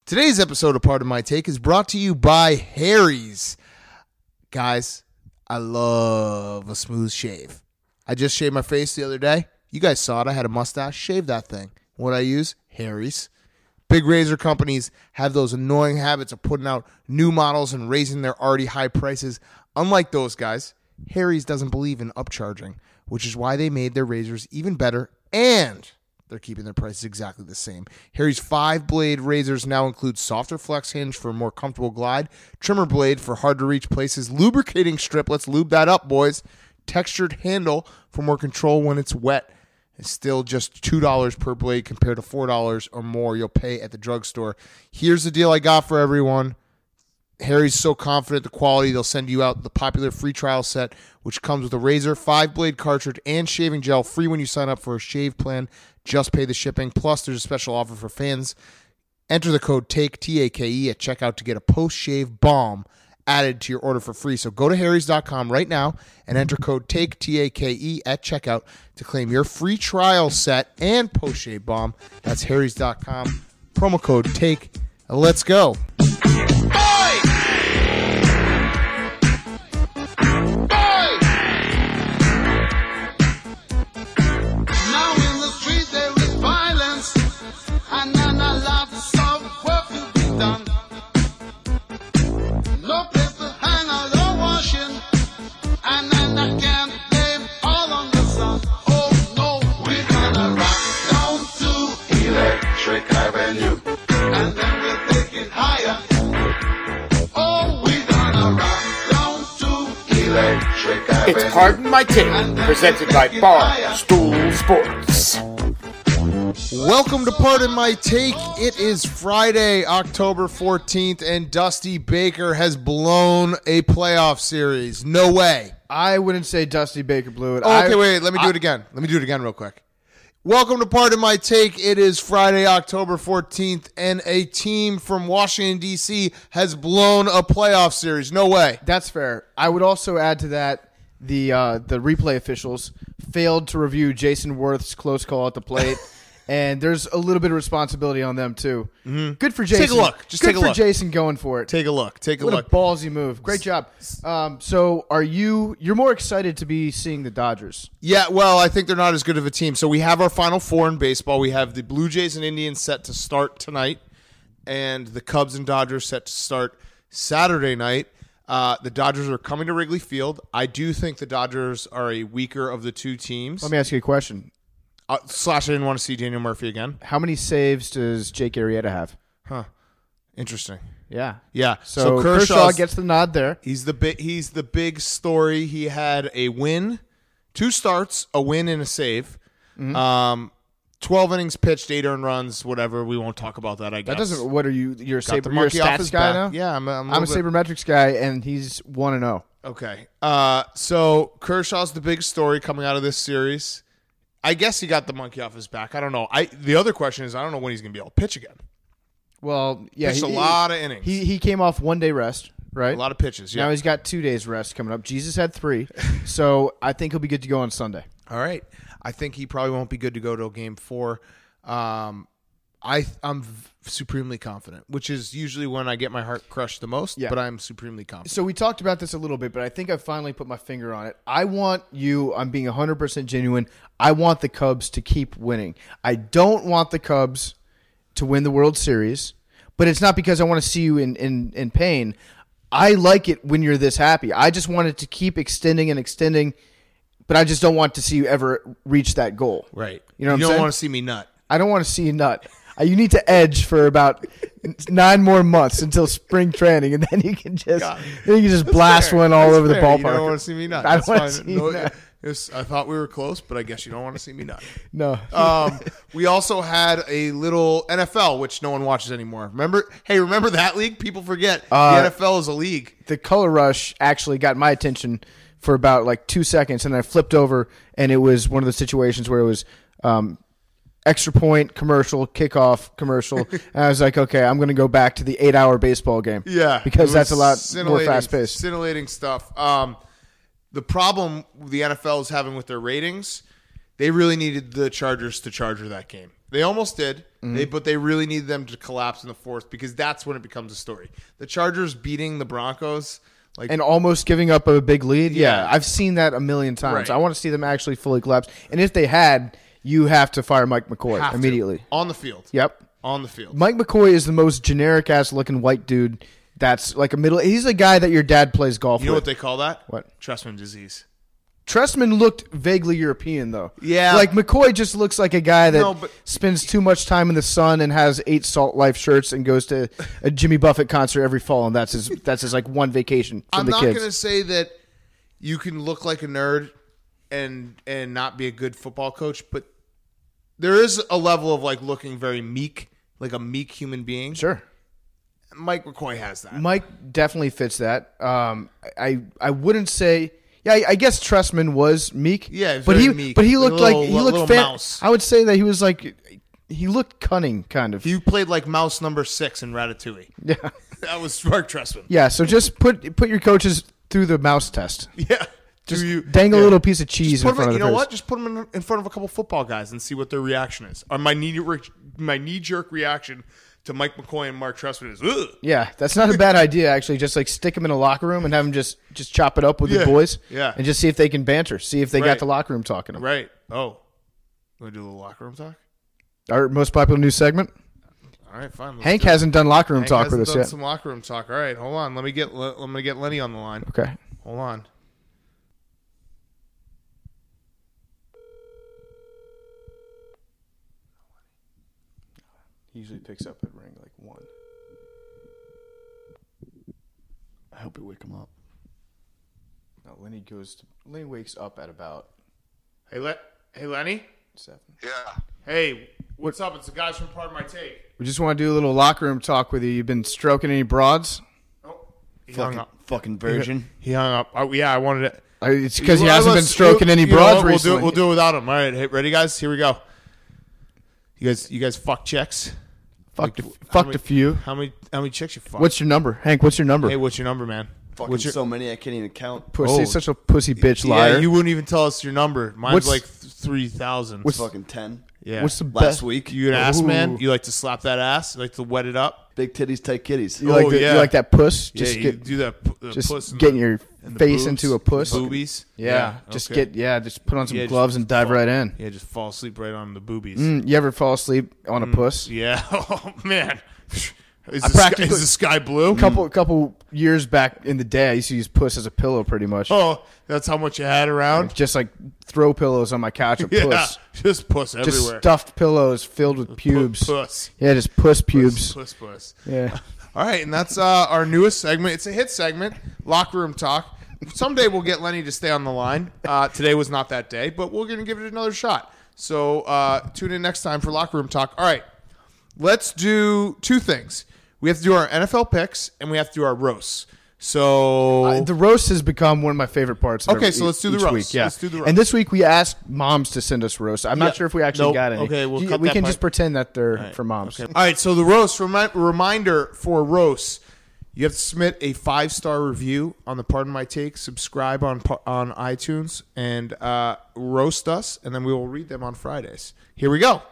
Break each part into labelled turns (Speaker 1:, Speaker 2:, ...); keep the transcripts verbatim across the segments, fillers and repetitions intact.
Speaker 1: Today's episode of Part of My Take is brought to you by Harry's. Guys, I love a smooth shave. I just shaved my face the other day. You guys saw it. I had a mustache. Shave that thing. What I use? Harry's. Big razor companies have those annoying habits of putting out new models and raising their already high prices. Unlike those guys, Harry's doesn't believe in upcharging, which is why they made their razors even better, and they're keeping their prices exactly the same. Harry's five-blade razors now include softer flex hinge for a more comfortable glide, trimmer blade for hard-to-reach places, lubricating strip, let's lube that up, boys, textured handle for more control when it's wet. It's still just two dollars per blade compared to four dollars or more you'll pay at the drugstore. Here's the deal I got for everyone. Harry's so confident in the quality, they'll send you out the popular free trial set, which comes with a razor, five-blade cartridge, and shaving gel, free when you sign up for a shave plan. Just pay the shipping. Plus, there's a special offer for fans. Enter the code TAKE, T A K E, at checkout to get a post-shave balm added to your order for free. So go to harrys dot com right now and enter code TAKE, T A K E, at checkout to claim your free trial set and post-shave balm. That's harrys dot com. Promo code TAKE. Let's go.
Speaker 2: It's Pardon My Take, presented by Barstool Sports.
Speaker 1: Welcome to Pardon My Take. It is Friday, October fourteenth, and Dusty Baker has blown a playoff series. No way.
Speaker 3: I wouldn't say Dusty Baker blew it.
Speaker 1: Oh, okay,
Speaker 3: I,
Speaker 1: wait, let me do
Speaker 3: I,
Speaker 1: it again. Let me do it again real quick. Welcome to Pardon My Take. It is Friday, October fourteenth, and a team from Washington, D C has blown a playoff series. No way.
Speaker 3: That's fair. I would also add to that the uh, the replay officials failed to review Jason Worth's close call at the plate, and there's a little bit of responsibility on them too.
Speaker 1: Mm-hmm.
Speaker 3: Good for Jason.
Speaker 1: Take a look. Just
Speaker 3: Good
Speaker 1: take a
Speaker 3: for
Speaker 1: look.
Speaker 3: Jason going for it.
Speaker 1: Take a look. Take a
Speaker 3: what
Speaker 1: look.
Speaker 3: a ballsy move. Great job. Um, so are you you're more excited to be seeing the Dodgers?
Speaker 1: Yeah, well, I think they're not as good of a team. So we have our Final Four in baseball. We have the Blue Jays and Indians set to start tonight, and the Cubs and Dodgers set to start Saturday night. Uh, the Dodgers are coming to Wrigley Field. I do think the Dodgers are a weaker of the two teams.
Speaker 3: Let me ask you a question.
Speaker 1: Uh, slash, I didn't want to see Daniel Murphy again.
Speaker 3: How many saves does Jake Arrieta have?
Speaker 1: Huh. Interesting.
Speaker 3: Yeah.
Speaker 1: Yeah.
Speaker 3: So,
Speaker 1: So
Speaker 3: Kershaw
Speaker 1: Kershaw's-
Speaker 3: gets the nod there.
Speaker 1: He's the big. He's the big story. He had a win, two starts, a win and a save.
Speaker 3: Mm-hmm.
Speaker 1: Um, twelve innings pitched, eight earned runs. Whatever. We won't talk about that. I guess
Speaker 3: That doesn't. What are you? You're a
Speaker 1: Got
Speaker 3: saber.
Speaker 1: the
Speaker 3: You're a
Speaker 1: monkey off
Speaker 3: stats
Speaker 1: his
Speaker 3: guy
Speaker 1: back.
Speaker 3: now.
Speaker 1: Yeah, I'm. I'm,
Speaker 3: I'm a
Speaker 1: little bit-
Speaker 3: sabermetrics guy, and he's one and zero.
Speaker 1: Okay. Uh, so Kershaw's the big story coming out of this series. I guess he got the monkey off his back. I don't know. I the other question is I don't know when he's going to be able to pitch again.
Speaker 3: Well, yeah,
Speaker 1: Pitched
Speaker 3: he,
Speaker 1: a lot of innings.
Speaker 3: He he came off one day rest, right?
Speaker 1: A lot of pitches. Yeah.
Speaker 3: Now he's got two days rest coming up. Jesus had three, so I think he'll be good to go on Sunday.
Speaker 1: All right. I think he probably won't be good to go till game four. Um, I I'm v- supremely confident, which is usually when I get my heart crushed the most.
Speaker 3: Yeah.
Speaker 1: But I'm supremely confident.
Speaker 3: So we talked about this a little bit, but I think I finally put my finger on it. I want you, I'm being one hundred percent genuine, I want the Cubs to keep winning. I don't want the Cubs to win the World Series, but it's not because I want to see you in, in, in pain. I like it when you're this happy. I just want it to keep extending and extending, but I just don't want to see you ever reach that goal.
Speaker 1: Right.
Speaker 3: You know what I'm
Speaker 1: don't
Speaker 3: saying?
Speaker 1: want to see me nut.
Speaker 3: I don't want to see you nut. Uh, You need to edge for about nine more months until spring training, and then you can just
Speaker 1: God.
Speaker 3: then you can just blast
Speaker 1: Fair.
Speaker 3: one all
Speaker 1: That's
Speaker 3: over the
Speaker 1: fair.
Speaker 3: ballpark.
Speaker 1: You don't want to see me nut.
Speaker 3: I
Speaker 1: That's
Speaker 3: don't want to
Speaker 1: fine.
Speaker 3: see
Speaker 1: No,
Speaker 3: you nut.
Speaker 1: it's- I thought we were close, but I guess you don't want to see me nut.
Speaker 3: No.
Speaker 1: Um, we also had a little N F L, which no one watches anymore. Remember? Hey, remember that league? People forget
Speaker 3: Uh,
Speaker 1: the N F L is a league.
Speaker 3: The color rush actually got my attention for about like two seconds, and I flipped over, and it was one of the situations where it was um, extra point commercial, kickoff commercial, and I was like, okay, I'm going to go back to the eight-hour baseball game.
Speaker 1: Yeah,
Speaker 3: because
Speaker 1: it
Speaker 3: that's a
Speaker 1: was
Speaker 3: lot more
Speaker 1: scintillating-
Speaker 3: fast-paced.
Speaker 1: Scintillating stuff. Um, the problem the N F L is having with their ratings, they really needed the Chargers to Charger that game. They almost did. Mm-hmm. They, but they really need them to collapse in the fourth because that's when it becomes a story. The Chargers beating the Broncos, like
Speaker 3: and almost giving up a big lead. Yeah,
Speaker 1: Yeah.
Speaker 3: I've seen that a million times.
Speaker 1: Right.
Speaker 3: I want to see them actually fully collapse. And if they had, you have to fire Mike McCoy
Speaker 1: have to.
Speaker 3: immediately.
Speaker 1: On the field.
Speaker 3: Yep.
Speaker 1: On the field.
Speaker 3: Mike McCoy is the most generic ass looking white dude. That's like a middle. He's a guy that your dad plays golf
Speaker 1: You know
Speaker 3: with.
Speaker 1: what they call that?
Speaker 3: What?
Speaker 1: Trustman disease.
Speaker 3: Trestman looked vaguely European, though.
Speaker 1: Yeah.
Speaker 3: Like, McCoy just looks like a guy that
Speaker 1: No, but-
Speaker 3: spends too much time in the sun and has eight Salt Life shirts and goes to a Jimmy Buffett concert every fall, and that's his that's his, like, one vacation from
Speaker 1: I'm
Speaker 3: the
Speaker 1: not
Speaker 3: kids.
Speaker 1: going to say that you can look like a nerd and and not be a good football coach, but there is a level of, like, looking very meek, like a meek human being.
Speaker 3: Sure.
Speaker 1: Mike McCoy has that.
Speaker 3: Mike definitely fits that. Um, I I wouldn't say... Yeah, I, I guess Trestman was meek.
Speaker 1: Yeah, he was
Speaker 3: but
Speaker 1: very
Speaker 3: he
Speaker 1: meek.
Speaker 3: but he
Speaker 1: A
Speaker 3: looked
Speaker 1: little-
Speaker 3: like he
Speaker 1: little
Speaker 3: looked fan-
Speaker 1: mouse.
Speaker 3: I would say that he was like he looked cunning, kind of.
Speaker 1: He played like mouse number six in Ratatouille.
Speaker 3: yeah,
Speaker 1: That was Mark Trestman.
Speaker 3: yeah. So just put put your coaches through the mouse test.
Speaker 1: Yeah.
Speaker 3: Just
Speaker 1: Do you,
Speaker 3: dangle
Speaker 1: yeah.
Speaker 3: a little piece of cheese
Speaker 1: Just put
Speaker 3: in front
Speaker 1: them,
Speaker 3: of
Speaker 1: you
Speaker 3: the
Speaker 1: know
Speaker 3: face.
Speaker 1: what? Just put them in, in front of a couple football guys and see what their reaction is. Or my knee my knee jerk reaction to Mike McCoy and Mark Trestman is ugh.
Speaker 3: Yeah, that's not a bad idea. Actually, just like stick them in a locker room and have them just just chop it up with
Speaker 1: Yeah,
Speaker 3: the boys.
Speaker 1: yeah.
Speaker 3: and just see if they can banter. See if they got
Speaker 1: Right.
Speaker 3: the locker room talking. Them.
Speaker 1: Right. Oh. Want to do a little locker room talk?
Speaker 3: Our most popular news segment.
Speaker 1: All right, fine. let's
Speaker 3: Hank
Speaker 1: do it.
Speaker 3: hasn't done locker room
Speaker 1: Hank
Speaker 3: talk
Speaker 1: hasn't
Speaker 3: with us
Speaker 1: done
Speaker 3: yet.
Speaker 1: some locker room talk. All right, hold on. Let me get let, let me get Lenny on the line.
Speaker 3: Okay.
Speaker 1: Hold on.
Speaker 3: He usually picks up at ring like one.
Speaker 4: I hope you wake him up.
Speaker 3: No, Lenny goes. To, Lenny wakes up at about
Speaker 1: Hey, Le- hey, Lenny.
Speaker 3: seven.
Speaker 5: Yeah.
Speaker 1: Hey, what's up? It's the guys from Pardon My Take.
Speaker 3: We just want to do a little locker room talk with you. You've been stroking any broads?
Speaker 1: Oh, he hung
Speaker 4: Fucking,
Speaker 1: up.
Speaker 4: fucking virgin.
Speaker 1: He hung up. Oh, yeah, I wanted it.
Speaker 3: Uh, It's because he
Speaker 1: Well,
Speaker 3: hasn't been
Speaker 1: let's-
Speaker 3: stroking any
Speaker 1: you know
Speaker 3: broads
Speaker 1: what? we'll
Speaker 3: recently.
Speaker 1: Do it, we'll do it without him. All right, hey, ready, guys? Here we go. You guys, you guys fuck chicks.
Speaker 3: Fucked, a,
Speaker 1: Like, how
Speaker 3: fucked
Speaker 1: many-
Speaker 3: a few.
Speaker 1: How many, how many chicks you fuck?
Speaker 3: What's your number, Hank? What's your number?
Speaker 1: Hey, what's your number, man?
Speaker 4: Fucking
Speaker 1: What's your,
Speaker 4: so many I can't even count.
Speaker 3: Pussy,
Speaker 1: Oh.
Speaker 3: such a pussy bitch
Speaker 1: yeah,
Speaker 3: liar.
Speaker 1: you wouldn't even tell us your number. Mine's
Speaker 3: What's-
Speaker 1: like th- three thousand.
Speaker 4: What's fucking ten?
Speaker 1: Yeah.
Speaker 3: What's the
Speaker 4: Last
Speaker 3: best?
Speaker 4: week.
Speaker 1: You an ass man?
Speaker 3: Ooh.
Speaker 1: You like to slap that ass? You like to wet it up?
Speaker 4: Big titties, tight kitties.
Speaker 3: You like
Speaker 1: Oh,
Speaker 3: the,
Speaker 1: yeah.
Speaker 3: you like that puss? Just
Speaker 1: yeah, you
Speaker 3: get
Speaker 1: do that. pu- The
Speaker 3: just
Speaker 1: puss and
Speaker 3: getting
Speaker 1: the,
Speaker 3: your
Speaker 1: and the
Speaker 3: face
Speaker 1: boobs,
Speaker 3: into a puss.
Speaker 1: the boobies.
Speaker 3: Yeah, just
Speaker 1: okay.
Speaker 3: get yeah, just put on some
Speaker 1: Yeah, just
Speaker 3: gloves and dive
Speaker 1: fall-
Speaker 3: right in.
Speaker 1: Yeah, just fall asleep right on the boobies.
Speaker 3: Mm, you ever fall asleep on a puss?
Speaker 1: Yeah. Oh man. Is
Speaker 3: I
Speaker 1: the, sky,
Speaker 3: practically-
Speaker 1: is the sky blue?
Speaker 3: A couple couple years back in the day, I used to use puss as a pillow, pretty much.
Speaker 1: Oh, that's how much you had around.
Speaker 3: Just like throw pillows on my couch of
Speaker 1: Yeah,
Speaker 3: puss.
Speaker 1: just puss
Speaker 3: Just
Speaker 1: everywhere.
Speaker 3: stuffed pillows filled with pubes.
Speaker 1: Pu- Puss.
Speaker 3: Yeah, just puss pubes.
Speaker 1: Puss, puss.
Speaker 3: Yeah.
Speaker 1: All right, and that's uh, our newest segment. It's a hit segment, locker room talk. Someday we'll get Lenny to stay on the line. Uh, today was not that day, but we're going to give it another shot. So uh, tune in next time for locker room talk. All right, let's do two things. We have to do our N F L picks, and we have to do our roasts. So
Speaker 3: Uh, the roast has become one of my favorite parts. Of
Speaker 1: Okay,
Speaker 3: every-
Speaker 1: so let's do the
Speaker 3: each
Speaker 1: roast.
Speaker 3: Week. Yeah.
Speaker 1: Let's do the roast.
Speaker 3: And this week we asked moms to send us roasts. I'm
Speaker 1: Yeah.
Speaker 3: not sure if we actually
Speaker 1: Nope.
Speaker 3: got any.
Speaker 1: Okay, we'll
Speaker 3: You-
Speaker 1: cut
Speaker 3: we
Speaker 1: that
Speaker 3: can
Speaker 1: part.
Speaker 3: just pretend that they're for moms.
Speaker 1: Okay. All right, so the roast, remi- reminder for roasts, you have to submit a five-star review on the Pardon My Take, subscribe on par- on iTunes, and uh, roast us, and then we will read them on Fridays. Here we go.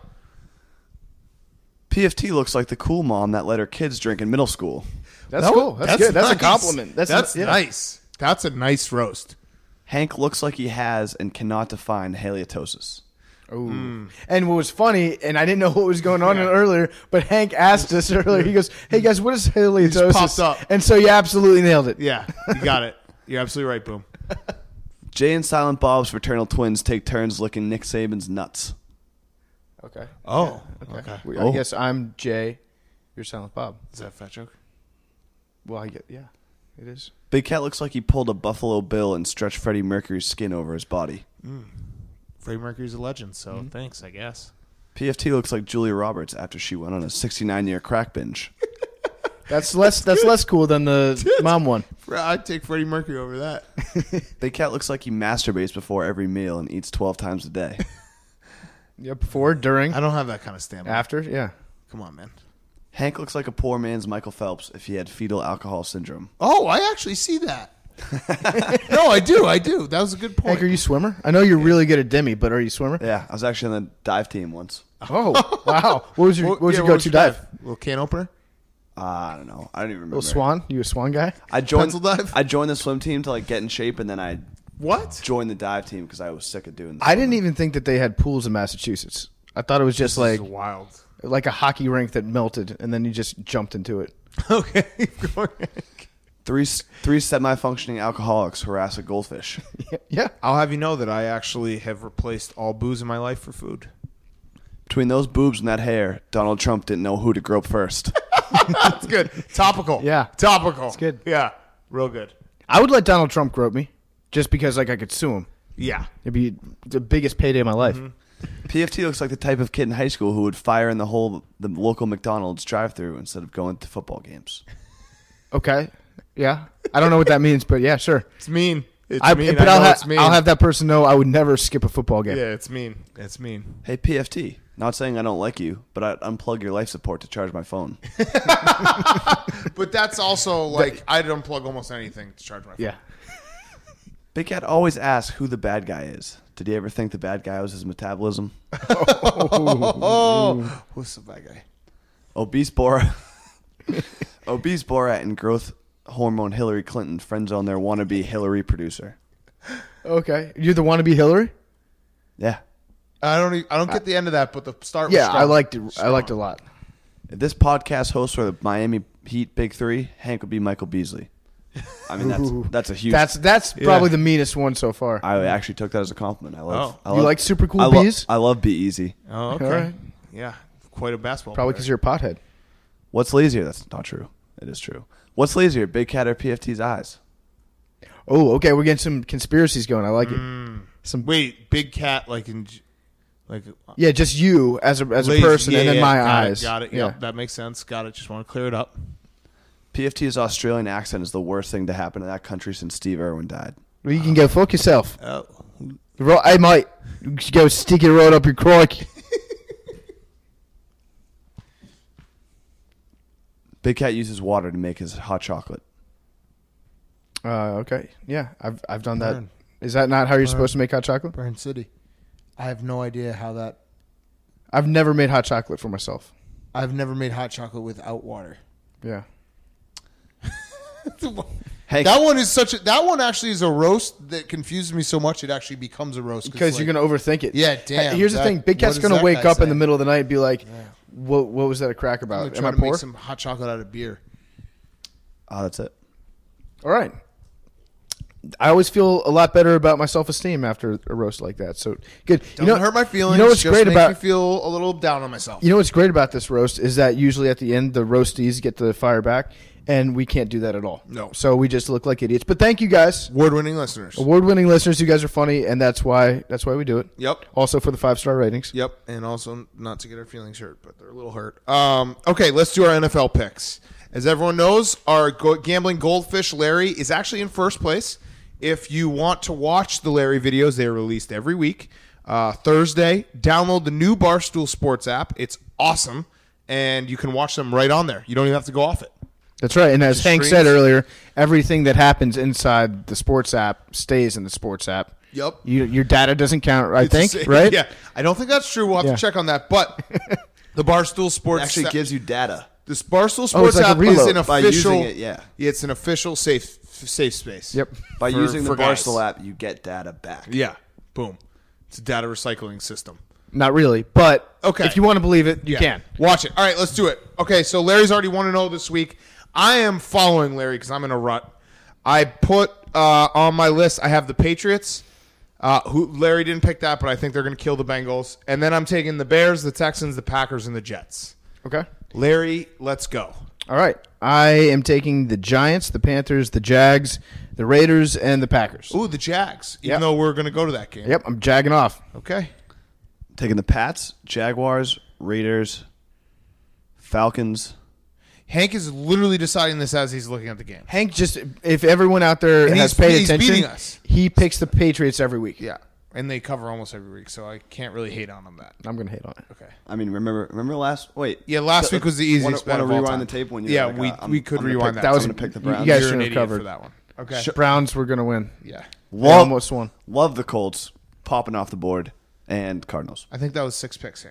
Speaker 4: P F T looks like the cool mom that let her kids drink in middle school.
Speaker 3: That's cool. That's, good. That's a
Speaker 1: nice.
Speaker 3: compliment. That's,
Speaker 1: That's
Speaker 3: yeah.
Speaker 1: nice. That's a nice roast.
Speaker 4: Hank looks like he has and cannot define halitosis.
Speaker 3: Ooh. And what was funny, and I didn't know what was going on earlier, but Hank asked us earlier. He goes, "Hey guys, what is halitosis?"
Speaker 1: popped up.
Speaker 3: And so you absolutely nailed it.
Speaker 1: Yeah, you got it. You're absolutely right, Boom.
Speaker 4: Jay and Silent Bob's fraternal twins take turns licking Nick Saban's nuts.
Speaker 3: Okay.
Speaker 1: Oh,
Speaker 3: Okay.
Speaker 1: okay.
Speaker 3: We-
Speaker 4: Oh.
Speaker 3: I guess I'm Jay. You're Silent Bob.
Speaker 1: Is that a fat joke?
Speaker 3: Well, I get yeah, it is.
Speaker 4: Big Cat looks like he pulled a Buffalo Bill and stretched Freddie Mercury's skin over his body.
Speaker 1: Freddie Mercury's a legend, so thanks, I guess.
Speaker 4: P F T looks like Julia Roberts after she went on a sixty-nine year crack binge.
Speaker 3: That's less. That's less cool than the mom one.
Speaker 1: I'd take Freddie Mercury over that.
Speaker 4: Big Cat looks like he masturbates before every meal and eats twelve times a day.
Speaker 3: Yeah, before, during,
Speaker 1: I don't have that kind of stamina.
Speaker 3: after. Yeah.
Speaker 1: Come on, man.
Speaker 4: Hank looks like a poor man's Michael Phelps if he had fetal alcohol syndrome.
Speaker 1: Oh, I actually see that. No, I do. I do. That was a good point.
Speaker 3: Hank, are you a swimmer? I know you're really good at Demi, but are you a swimmer?
Speaker 4: Yeah, I was actually on the dive team once.
Speaker 3: Oh, wow. What was your, what was
Speaker 1: Yeah,
Speaker 3: your go-to dive?
Speaker 1: Little can opener?
Speaker 4: Uh, I don't know. I don't even remember.
Speaker 3: Little swan? You a swan guy?
Speaker 4: I joined.
Speaker 1: Pencil dive?
Speaker 4: I joined the swim team to like get in shape, and then I
Speaker 1: What?
Speaker 4: joined the dive team because I was sick of doing. The
Speaker 3: I didn't
Speaker 4: swimming.
Speaker 3: even think that they had pools in Massachusetts. I thought it was just
Speaker 1: This is
Speaker 3: like
Speaker 1: wild.
Speaker 3: like a hockey rink that melted, and then you just jumped into it.
Speaker 1: Okay.
Speaker 4: Three three semi-functioning alcoholics harass a goldfish.
Speaker 3: Yeah.
Speaker 1: I'll have you know that I actually have replaced all booze in my life for food.
Speaker 4: Between those boobs and that hair, Donald Trump didn't know who to grope first.
Speaker 1: That's good. Topical.
Speaker 3: Yeah.
Speaker 1: Topical.
Speaker 3: It's good.
Speaker 1: Yeah. Real good.
Speaker 3: I would let Donald Trump grope me just because like I could sue him.
Speaker 1: Yeah.
Speaker 3: It'd be the biggest payday of my life.
Speaker 4: P F T looks like the type of kid in high school who would fire in the whole the local McDonald's drive-through instead of going to football games.
Speaker 3: Okay. Yeah. I don't know what that means, but yeah, sure.
Speaker 1: It's mean. It's
Speaker 3: I,
Speaker 1: mean.
Speaker 3: but
Speaker 1: I
Speaker 3: I'll,
Speaker 1: know
Speaker 3: ha-
Speaker 1: it's mean.
Speaker 3: I'll have that person know I would never skip a football game.
Speaker 1: Yeah, it's mean. It's mean.
Speaker 4: Hey P F T, not saying I don't like you, but I'd unplug your life support to charge my phone.
Speaker 1: But that's also like I'd unplug almost anything to charge my phone.
Speaker 3: Yeah.
Speaker 4: Big Cat always asks who the bad guy is. Did he ever think the bad guy was his metabolism?
Speaker 1: Oh, who's the bad guy?
Speaker 4: Obese Borat, Obese Borat and growth hormone Hillary Clinton friends on their wannabe Hillary producer.
Speaker 3: Okay. You're the wannabe Hillary?
Speaker 4: Yeah.
Speaker 1: I don't. Even, I don't get the end of that, but the start. Was
Speaker 3: Yeah,
Speaker 1: strong.
Speaker 3: I liked it. I
Speaker 1: Strong.
Speaker 3: liked it a lot.
Speaker 4: If this podcast host were the Miami Heat Big Three, Hank would be Michael Beasley. I mean, that's that's a huge.
Speaker 3: That's that's probably the meanest one so far.
Speaker 4: I actually took that as a compliment. I love.
Speaker 1: Oh.
Speaker 4: I
Speaker 3: You
Speaker 4: love,
Speaker 3: like super cool
Speaker 4: I lo-
Speaker 3: bees?
Speaker 4: I love Be Easy.
Speaker 1: Oh, okay.
Speaker 3: All right.
Speaker 1: Yeah, quite a basketball.
Speaker 3: Probably
Speaker 1: player.
Speaker 3: because you're a pothead.
Speaker 4: What's lazier? That's not true. It is true. What's lazier, Big Cat or P F T's eyes?
Speaker 3: Oh, okay. We're getting some conspiracies going. I like it. Some
Speaker 1: Wait, big cat like in, like
Speaker 3: yeah, just you as a as a
Speaker 1: lazy.
Speaker 3: person,
Speaker 1: Yeah,
Speaker 3: and then
Speaker 1: yeah,
Speaker 3: my
Speaker 1: got
Speaker 3: eyes.
Speaker 1: It, got it.
Speaker 3: Yeah.
Speaker 1: Yep, that makes sense. Got it. Just want to clear it up.
Speaker 4: P F T's Australian accent is the worst thing to happen to that country since Steve Irwin died.
Speaker 3: Well, you can go fuck yourself.
Speaker 1: Oh,
Speaker 3: Ro- Hey, mate, you should go stick it right up your crike.
Speaker 4: Big Cat uses water to make his hot chocolate.
Speaker 3: Uh, okay. Yeah, I've I've done that.
Speaker 1: Burn.
Speaker 3: Is that not how you're supposed to make hot chocolate?
Speaker 1: Burn City. I have no idea how that.
Speaker 3: I've never made hot chocolate for myself.
Speaker 1: I've never made hot chocolate without water.
Speaker 3: Yeah.
Speaker 4: Hey,
Speaker 1: That one is such a. That one actually is a roast that confuses me so much. It actually becomes a roast
Speaker 3: Because you're going to overthink it.
Speaker 1: Yeah, damn,
Speaker 3: Hey, here's
Speaker 1: that-
Speaker 3: the thing. Big
Speaker 1: what
Speaker 3: Cat's
Speaker 1: does
Speaker 3: going to
Speaker 1: that
Speaker 3: wake
Speaker 1: guy
Speaker 3: up in
Speaker 1: say?
Speaker 3: the middle of the night and be like, what, what was that a crack
Speaker 1: I'm
Speaker 3: about?
Speaker 1: gonna
Speaker 3: Am
Speaker 1: try
Speaker 3: I
Speaker 1: to make
Speaker 3: poor?
Speaker 1: some hot chocolate out of beer.
Speaker 4: oh, that's it.
Speaker 3: All right. I always feel a lot better about my self-esteem after a roast like that. So good.
Speaker 1: Doesn't
Speaker 3: you know,
Speaker 1: hurt my feelings.
Speaker 3: You know what's
Speaker 1: just
Speaker 3: great
Speaker 1: makes
Speaker 3: about
Speaker 1: me feel a little down on myself.
Speaker 3: you know what's great about this roast is that usually at the end the roasties get the fire back, and we can't do that at all.
Speaker 1: No.
Speaker 3: So we just look like idiots. But thank you guys,
Speaker 1: Award-winning listeners.
Speaker 3: award-winning listeners. You guys are funny, and that's why that's why we do it.
Speaker 1: Yep.
Speaker 3: Also for the five-star ratings.
Speaker 1: Yep, and also not to get our feelings hurt, but they're a little hurt. Um, okay, let's do our N F L picks. As everyone knows, our go- gambling goldfish Larry is actually in first place. If you want to watch the Larry videos, they are released every week. Uh, Thursday, download the new Barstool Sports app. It's awesome, and you can watch them right on there. You don't even have to go off it.
Speaker 3: That's right. And as Hank
Speaker 1: streams.
Speaker 3: said earlier, everything that happens inside the sports app stays in the sports app.
Speaker 1: Yep.
Speaker 3: You, your data doesn't count, I
Speaker 1: It's the
Speaker 3: think,
Speaker 1: same-
Speaker 3: right?
Speaker 1: Yeah, I don't think that's true. We'll have
Speaker 3: Yeah.
Speaker 1: to check on that. But the Barstool
Speaker 4: It
Speaker 1: Sports
Speaker 4: actually
Speaker 1: app-
Speaker 4: gives you data.
Speaker 1: This Barstool
Speaker 3: Oh,
Speaker 1: Sports
Speaker 3: it's like a
Speaker 1: app is
Speaker 3: reload.
Speaker 1: an
Speaker 4: By
Speaker 1: official.
Speaker 4: using it, yeah.
Speaker 1: It's an official safe safe space.
Speaker 3: Yep.
Speaker 4: By
Speaker 1: For-
Speaker 4: using the
Speaker 1: for guys.
Speaker 4: Barstool app, you get data back.
Speaker 1: Yeah. Boom. It's a data recycling system.
Speaker 3: Not really, but
Speaker 1: Okay.
Speaker 3: if you want to believe it, you
Speaker 1: Yeah.
Speaker 3: can.
Speaker 1: Watch it. All right, let's do it. Okay, so Larry's already one and oh this week. I am following Larry because I'm in a rut. I put uh, on my list, I have the Patriots. Uh, who Larry didn't pick that, but I think they're going to kill the Bengals. And then I'm taking the Bears, the Texans, the Packers, and the Jets.
Speaker 3: Okay.
Speaker 1: Larry, let's go.
Speaker 3: All right. I am taking the Giants, the Panthers, the Jags, the Raiders, and the Packers.
Speaker 1: Ooh, the Jags, even
Speaker 3: Yep.
Speaker 1: though we're going to go to that game.
Speaker 3: Yep, I'm jagging off.
Speaker 1: Okay.
Speaker 4: Taking the Pats, Jaguars, Raiders, Falcons.
Speaker 1: Hank is literally deciding this as he's looking at the game.
Speaker 3: Hank just, if everyone out there
Speaker 1: And
Speaker 3: has
Speaker 1: he's-
Speaker 3: paid
Speaker 1: he's
Speaker 3: attention,
Speaker 1: beating us.
Speaker 3: he picks the Patriots every week.
Speaker 1: Yeah. And they cover almost every week, so I can't really hate on them that.
Speaker 3: I'm going to hate on it.
Speaker 1: Okay.
Speaker 4: I mean, remember remember last wait.
Speaker 1: Yeah, last
Speaker 4: So-
Speaker 1: week was the easiest
Speaker 4: Wanna-
Speaker 1: bet
Speaker 4: wanna
Speaker 1: of all
Speaker 4: rewind
Speaker 1: time.
Speaker 4: the tape when you
Speaker 1: Yeah,
Speaker 4: were like,
Speaker 1: we
Speaker 4: uh, I'm-
Speaker 1: we could
Speaker 4: I'm gonna
Speaker 1: rewind
Speaker 4: pick-
Speaker 1: that.
Speaker 3: that was-
Speaker 4: I'm gonna pick the
Speaker 3: you
Speaker 4: Browns.
Speaker 3: guys
Speaker 1: You're
Speaker 3: shouldn't
Speaker 1: an
Speaker 3: have
Speaker 1: idiot
Speaker 3: covered.
Speaker 1: for that one. Okay.
Speaker 3: Browns were going to win.
Speaker 1: Yeah.
Speaker 3: They almost won.
Speaker 4: Love the Colts popping off the board and Cardinals.
Speaker 1: I think that was six picks, Hank.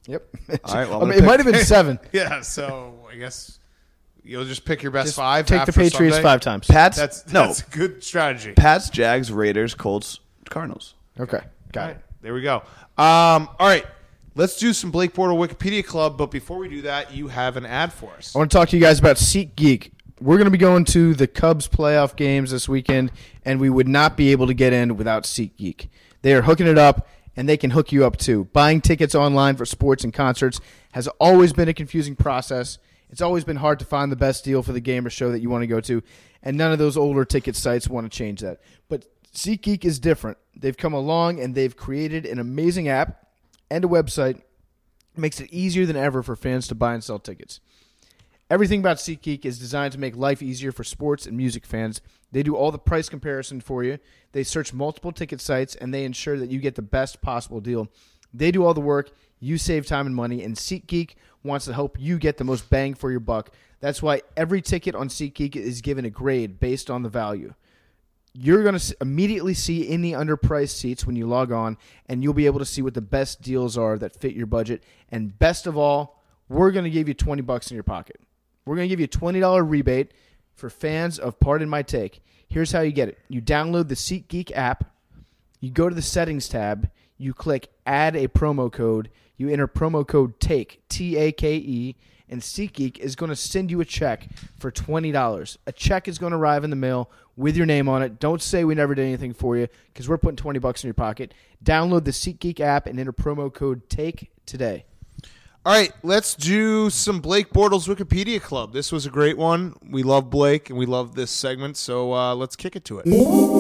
Speaker 3: Yep.
Speaker 4: All right, well, I'm
Speaker 3: I mean,
Speaker 4: gonna
Speaker 3: it
Speaker 4: pick-
Speaker 3: might have been seven.
Speaker 1: Yeah, so I guess you'll just pick your best
Speaker 3: Just
Speaker 1: five.
Speaker 3: take the
Speaker 1: after
Speaker 3: Patriots
Speaker 1: Sunday?
Speaker 3: five times.
Speaker 4: Pats.
Speaker 1: That's
Speaker 4: no.
Speaker 1: that's a good strategy.
Speaker 4: Pats, Jags, Raiders, Colts, Cardinals.
Speaker 3: Okay, got
Speaker 1: All
Speaker 3: it.
Speaker 1: right, there we go. Um, all right, let's do some Blake Bortle Wikipedia Club. But before we do that, you have an ad for us.
Speaker 3: I want to talk to you guys about SeatGeek. We're going to be going to the Cubs playoff games this weekend, and we would not be able to get in without SeatGeek. They are hooking it up, and they can hook you up too. Buying tickets online for sports and concerts has always been a confusing process. It's always been hard to find the best deal for the game or show that you want to go to, and none of those older ticket sites want to change that. But SeatGeek is different. They've come along, and they've created an amazing app and a website. It makes it easier than ever for fans to buy and sell tickets. Everything about SeatGeek is designed to make life easier for sports and music fans. They do all the price comparison for you. They search multiple ticket sites, and they ensure that you get the best possible deal. They do all the work. You save time and money, and SeatGeek wants to help you get the most bang for your buck. That's why every ticket on SeatGeek is given a grade based on the value. You're going to immediately see any underpriced seats when you log on, and you'll be able to see what the best deals are that fit your budget. And best of all, we're going to give you twenty bucks in your pocket. We're going to give you a twenty dollars rebate for fans of Pardon My Take. Here's how you get it. You download the SeatGeek app. You go to the settings tab. You click add a promo code. You enter promo code TAKE, T A K E, and SeatGeek is going to send you a check for twenty dollars. A check is going to arrive in the mail with your name on it. Don't say we never did anything for you because we're putting twenty bucks in your pocket. Download the SeatGeek app and enter promo code TAKE today.
Speaker 1: All right, let's do some Blake Bortles Wikipedia Club. This was a great one. We love Blake, and we love this segment, so uh, let's kick it to it.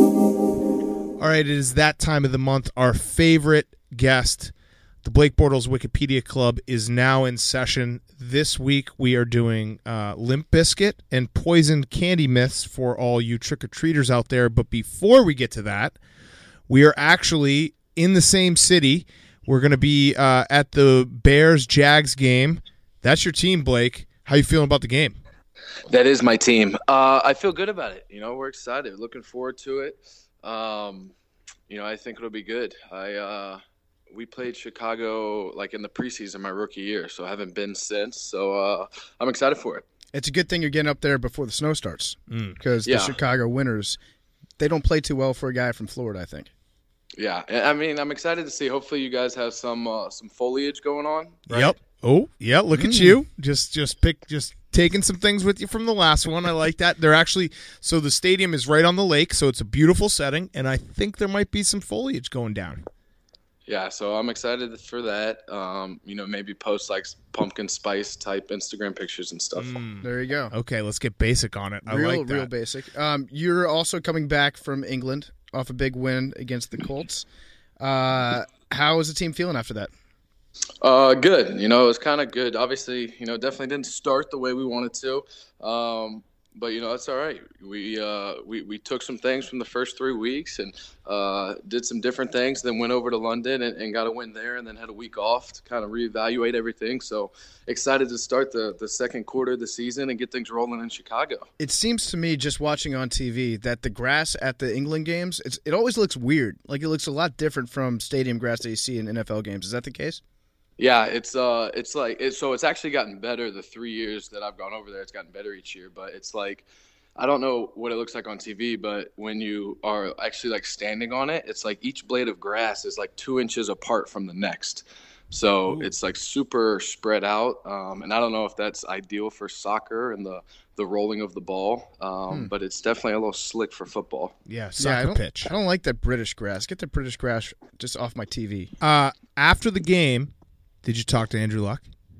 Speaker 1: All right, it is that time of the month. Our favorite guest, the Blake Bortles Wikipedia Club, is now in session. This week we are doing uh, Limp Bizkit and Poison Candy Myths for all you trick-or-treaters out there. But before we get to that, we are actually in the same city. We're going to be uh, at the Bears-Jags game. That's your team, Blake. How you feeling about the game?
Speaker 5: That is my team. Uh, I feel good about it. You know, we're excited. Looking forward to it. Um, you know, I think it'll be good. I uh, we played Chicago like in the preseason my rookie year, so I haven't been since. So uh, I'm excited for it.
Speaker 3: It's a good thing you're getting up there before the snow starts because
Speaker 5: Yeah.
Speaker 3: the Chicago winters, they don't play too well for a guy from Florida, I think.
Speaker 5: Yeah, I mean, I'm excited to see. Hopefully, you guys have some uh, some foliage going on. Right?
Speaker 1: Yep. Oh, yeah. Look at you. Just, just pick, just taking some things with you from the last one. I like that. They're actually so the stadium is right on the lake, so it's a beautiful setting, and I think there might be some foliage going down.
Speaker 5: Yeah, so I'm excited for that. Um, you know, maybe post like pumpkin spice type Instagram pictures and stuff.
Speaker 3: There you go.
Speaker 1: Okay, let's get basic on it. I
Speaker 3: real,
Speaker 1: like that.
Speaker 3: real basic. Um, you're also coming back from England off a big win against the Colts. Uh, how is the team feeling after that?
Speaker 5: Uh, good. You know, it was kind of good. Obviously, you know, definitely didn't start the way we wanted to. Um, but you know, that's all right. We uh, we we took some things from the first three weeks and uh, did some different things. Then went over to London and, and got a win there, and then had a week off to kind of reevaluate everything. So excited to start the the second quarter of the season and get things rolling in Chicago.
Speaker 3: It seems to me, just watching on T V, that the grass at the England games, it's, it always looks weird. Like it looks a lot different from stadium grass that you see in N F L games. Is that the case?
Speaker 5: Yeah, it's uh, it's like it, so. It's actually gotten better. The three years that I've gone over there, it's gotten better each year. But it's like, I don't know what it looks like on T V, but when you are actually like standing on it, it's like each blade of grass is like two inches apart from the next. So Ooh. It's like super spread out. Um, and I don't know if that's ideal for soccer and the the rolling of the ball, um, hmm. but it's definitely a little slick for football.
Speaker 1: Yeah, soccer
Speaker 3: yeah, I don't,
Speaker 1: pitch.
Speaker 3: I don't like that British grass. Get the British grass just off my T V.
Speaker 1: Uh, after the game. Did you talk to Andrew Luck?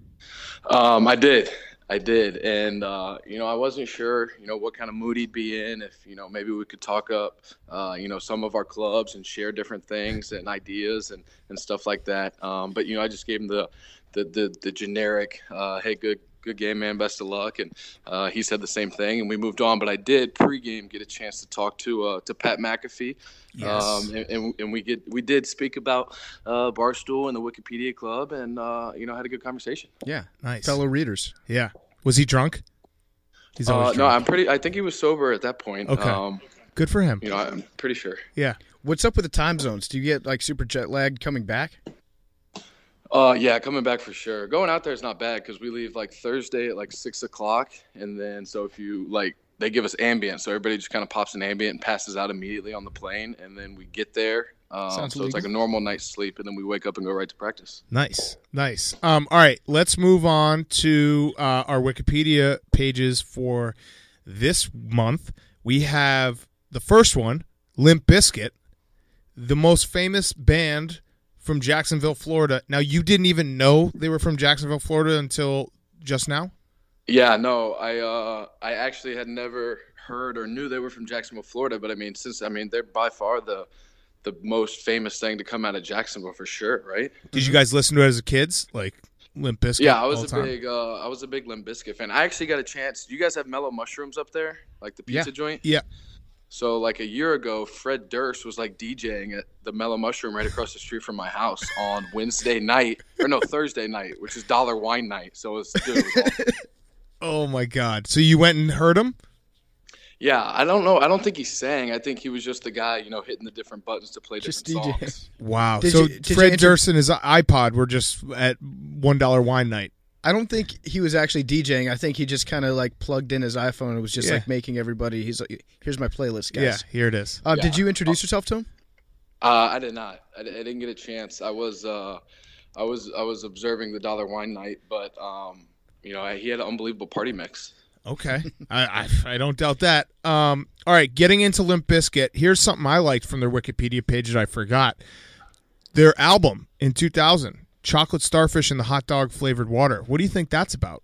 Speaker 5: Um, I did. I did. And, uh, you know, I wasn't sure, you know, what kind of mood he'd be in, if, you know, maybe we could talk up, uh, you know, some of our clubs and share different things and ideas and, and stuff like that. Um, but, you know, I just gave him the, the, the, the generic, uh, hey, good, good game, man, best of luck. And uh, he said the same thing, and we moved on. But I did pregame get a chance to talk to uh, to Pat McAfee.
Speaker 1: Yes.
Speaker 5: Um, and, and and we get we did speak about uh, Barstool and the Wikipedia Club, and uh, you know, had a good conversation.
Speaker 3: Yeah,
Speaker 1: nice
Speaker 3: fellow readers.
Speaker 1: Yeah, was he drunk? He's always
Speaker 5: uh,
Speaker 1: drunk.
Speaker 5: No, I'm pretty. I think he was sober at that point.
Speaker 1: Okay,
Speaker 5: um,
Speaker 1: good for him.
Speaker 5: You know, I'm pretty sure.
Speaker 1: Yeah.
Speaker 3: What's up with the time zones? Do you get like super jet lagged coming back?
Speaker 5: Uh, yeah, coming back for sure. Going out there is not bad because we leave like Thursday at like six o'clock, and then so if you like, they give us ambient, so everybody just kind of pops an ambient and passes out immediately on the plane, and then we get there. Um, so
Speaker 3: Sounds
Speaker 5: it's like a
Speaker 3: legal.
Speaker 5: normal night's sleep, and then we wake up and go right to practice.
Speaker 6: Nice, nice. Um, all right, let's move on to uh, our Wikipedia pages for this month. We have the first one, Limp Bizkit, the most famous band from Jacksonville, Florida. Now, you didn't even know they were from Jacksonville, Florida until just now?
Speaker 5: Yeah, no, I uh, I actually had never heard or knew they were from Jacksonville, Florida. But I mean, since I mean, they're by far the the most famous thing to come out of Jacksonville for sure, right?
Speaker 6: Did you guys listen to it as kids, like Limp Bizkit?
Speaker 5: Yeah, I
Speaker 6: all
Speaker 5: was
Speaker 6: the
Speaker 5: a
Speaker 6: time?
Speaker 5: big uh, I was a big Limp Bizkit fan. I actually got a chance. Do you guys have Mellow Mushrooms up there, like the pizza
Speaker 3: Yeah.
Speaker 5: joint?
Speaker 6: Yeah.
Speaker 5: So like a year ago, Fred Durst was like DJing at the Mellow Mushroom right across the street from my house on Wednesday night, or no, Thursday night, which is Dollar Wine Night. So it was, dude, it was awesome.
Speaker 6: Oh my God! So you went and heard him?
Speaker 5: Yeah, I don't know. I don't think he sang. I think he was just the guy, you know, hitting the different buttons to play
Speaker 3: Just
Speaker 5: different
Speaker 3: D J.
Speaker 5: songs.
Speaker 6: Wow!
Speaker 3: Did
Speaker 6: so
Speaker 3: you- did you
Speaker 6: Fred
Speaker 3: inter-
Speaker 6: Durst and his iPod were just at one dollar wine night.
Speaker 3: I don't think he was actually DJing. I think he just kind of like plugged in his iPhone and was just
Speaker 6: Yeah.
Speaker 3: like making everybody. He's like, "Here's my playlist,
Speaker 6: Yeah,
Speaker 3: guys."
Speaker 6: here it is.
Speaker 3: Uh, Did
Speaker 5: Yeah.
Speaker 3: you introduce yourself to him?
Speaker 5: Uh, I did not. I, I didn't get a chance. I was, uh, I was, I was observing the Dollar Wine Night, but um, you know, I, he had an unbelievable party mix.
Speaker 6: Okay, I, I I don't doubt that. Um, all right, getting into Limp Bizkit. Here's something I liked from their Wikipedia page that I forgot. Their album in two thousand, Chocolate Starfish and the Hot Dog Flavored Water. What do you think that's about,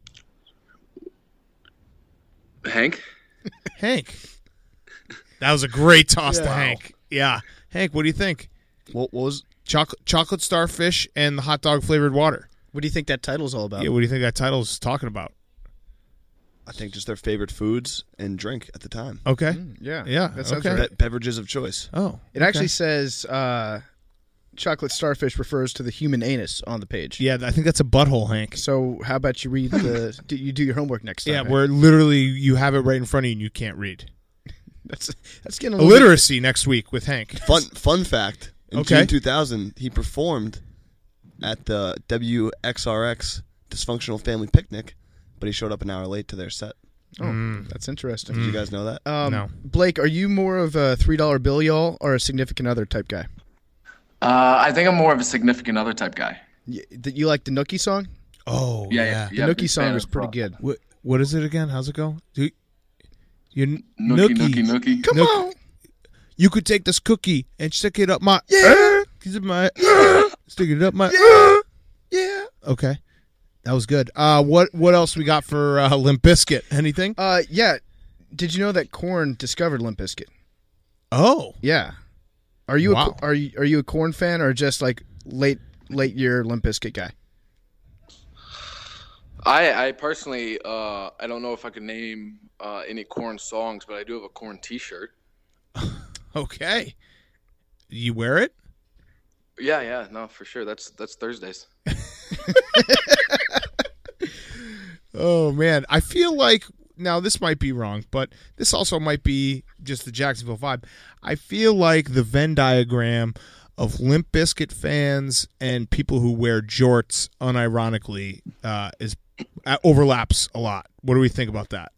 Speaker 5: Hank?
Speaker 6: Hank? That was a great toss to
Speaker 3: Yeah.
Speaker 6: Hank. Yeah, Hank. What do you think?
Speaker 4: What, what was
Speaker 6: Chocolate Chocolate Starfish and the Hot Dog Flavored Water.
Speaker 3: What do you think that title's all about?
Speaker 6: Yeah, what do you think that title is talking about?
Speaker 4: I think just their favorite foods and drink at the time.
Speaker 6: Okay.
Speaker 3: yeah,
Speaker 6: Yeah,
Speaker 3: that sounds
Speaker 6: okay.
Speaker 3: right.
Speaker 4: Be- beverages of choice.
Speaker 6: Oh,
Speaker 3: It actually says uh, chocolate starfish refers to the human anus on the page.
Speaker 6: yeah. I think that's a butthole, Hank.
Speaker 3: So how about you read the? do you do your homework next time?
Speaker 6: Yeah,
Speaker 3: Hank?
Speaker 6: where literally you have it right in front of you and you can't read.
Speaker 3: that's that's getting a little bit-
Speaker 6: Illiteracy next week with Hank.
Speaker 4: Fun fun fact. In
Speaker 6: Okay.
Speaker 4: June two thousand, he performed at the W X R X Dysfunctional Family Picnic, but he showed up an hour late to their set.
Speaker 3: Oh, that's interesting.
Speaker 4: Did you guys know that?
Speaker 3: Um,
Speaker 6: No.
Speaker 3: Blake, are you more of a three dollar bill y'all or a significant other type guy?
Speaker 5: Uh, I think I'm more of a significant other type guy.
Speaker 3: You, that you like the Nookie song?
Speaker 6: Oh,
Speaker 5: Yeah,
Speaker 6: yeah.
Speaker 5: yeah,
Speaker 3: The
Speaker 5: yeah.
Speaker 3: Nookie
Speaker 5: big
Speaker 3: song
Speaker 5: fan
Speaker 3: was
Speaker 5: of,
Speaker 3: pretty
Speaker 5: uh,
Speaker 3: good.
Speaker 6: What what is it again? How's it go? Do you,
Speaker 5: Nookie,
Speaker 6: nookie,
Speaker 5: nookie, nookie.
Speaker 3: Come
Speaker 6: Nook-
Speaker 3: on.
Speaker 6: You could take this cookie and stick it up my yeah, my stick it up my
Speaker 3: Yeah.
Speaker 6: Okay, that was good. Uh, what what else we got for uh, Limp Bizkit? Anything?
Speaker 3: Uh, yeah. Did you know that Korn discovered Limp Bizkit?
Speaker 6: Oh,
Speaker 3: Yeah. Are you
Speaker 6: Wow.
Speaker 3: a, are you are you a Korn fan or just like late late year Limp Bizkit guy?
Speaker 5: I, I personally, uh, I don't know if I could name uh, any Korn songs, but I do have a Korn T-shirt.
Speaker 6: okay. You wear it?
Speaker 5: Yeah, yeah, no, for sure. That's that's Thursdays.
Speaker 6: Oh man, I feel like now this might be wrong, but this also might be just the Jacksonville vibe. I feel like the Venn diagram of Limp Bizkit fans and people who wear jorts unironically uh, is uh, overlaps a lot. What do we think about that?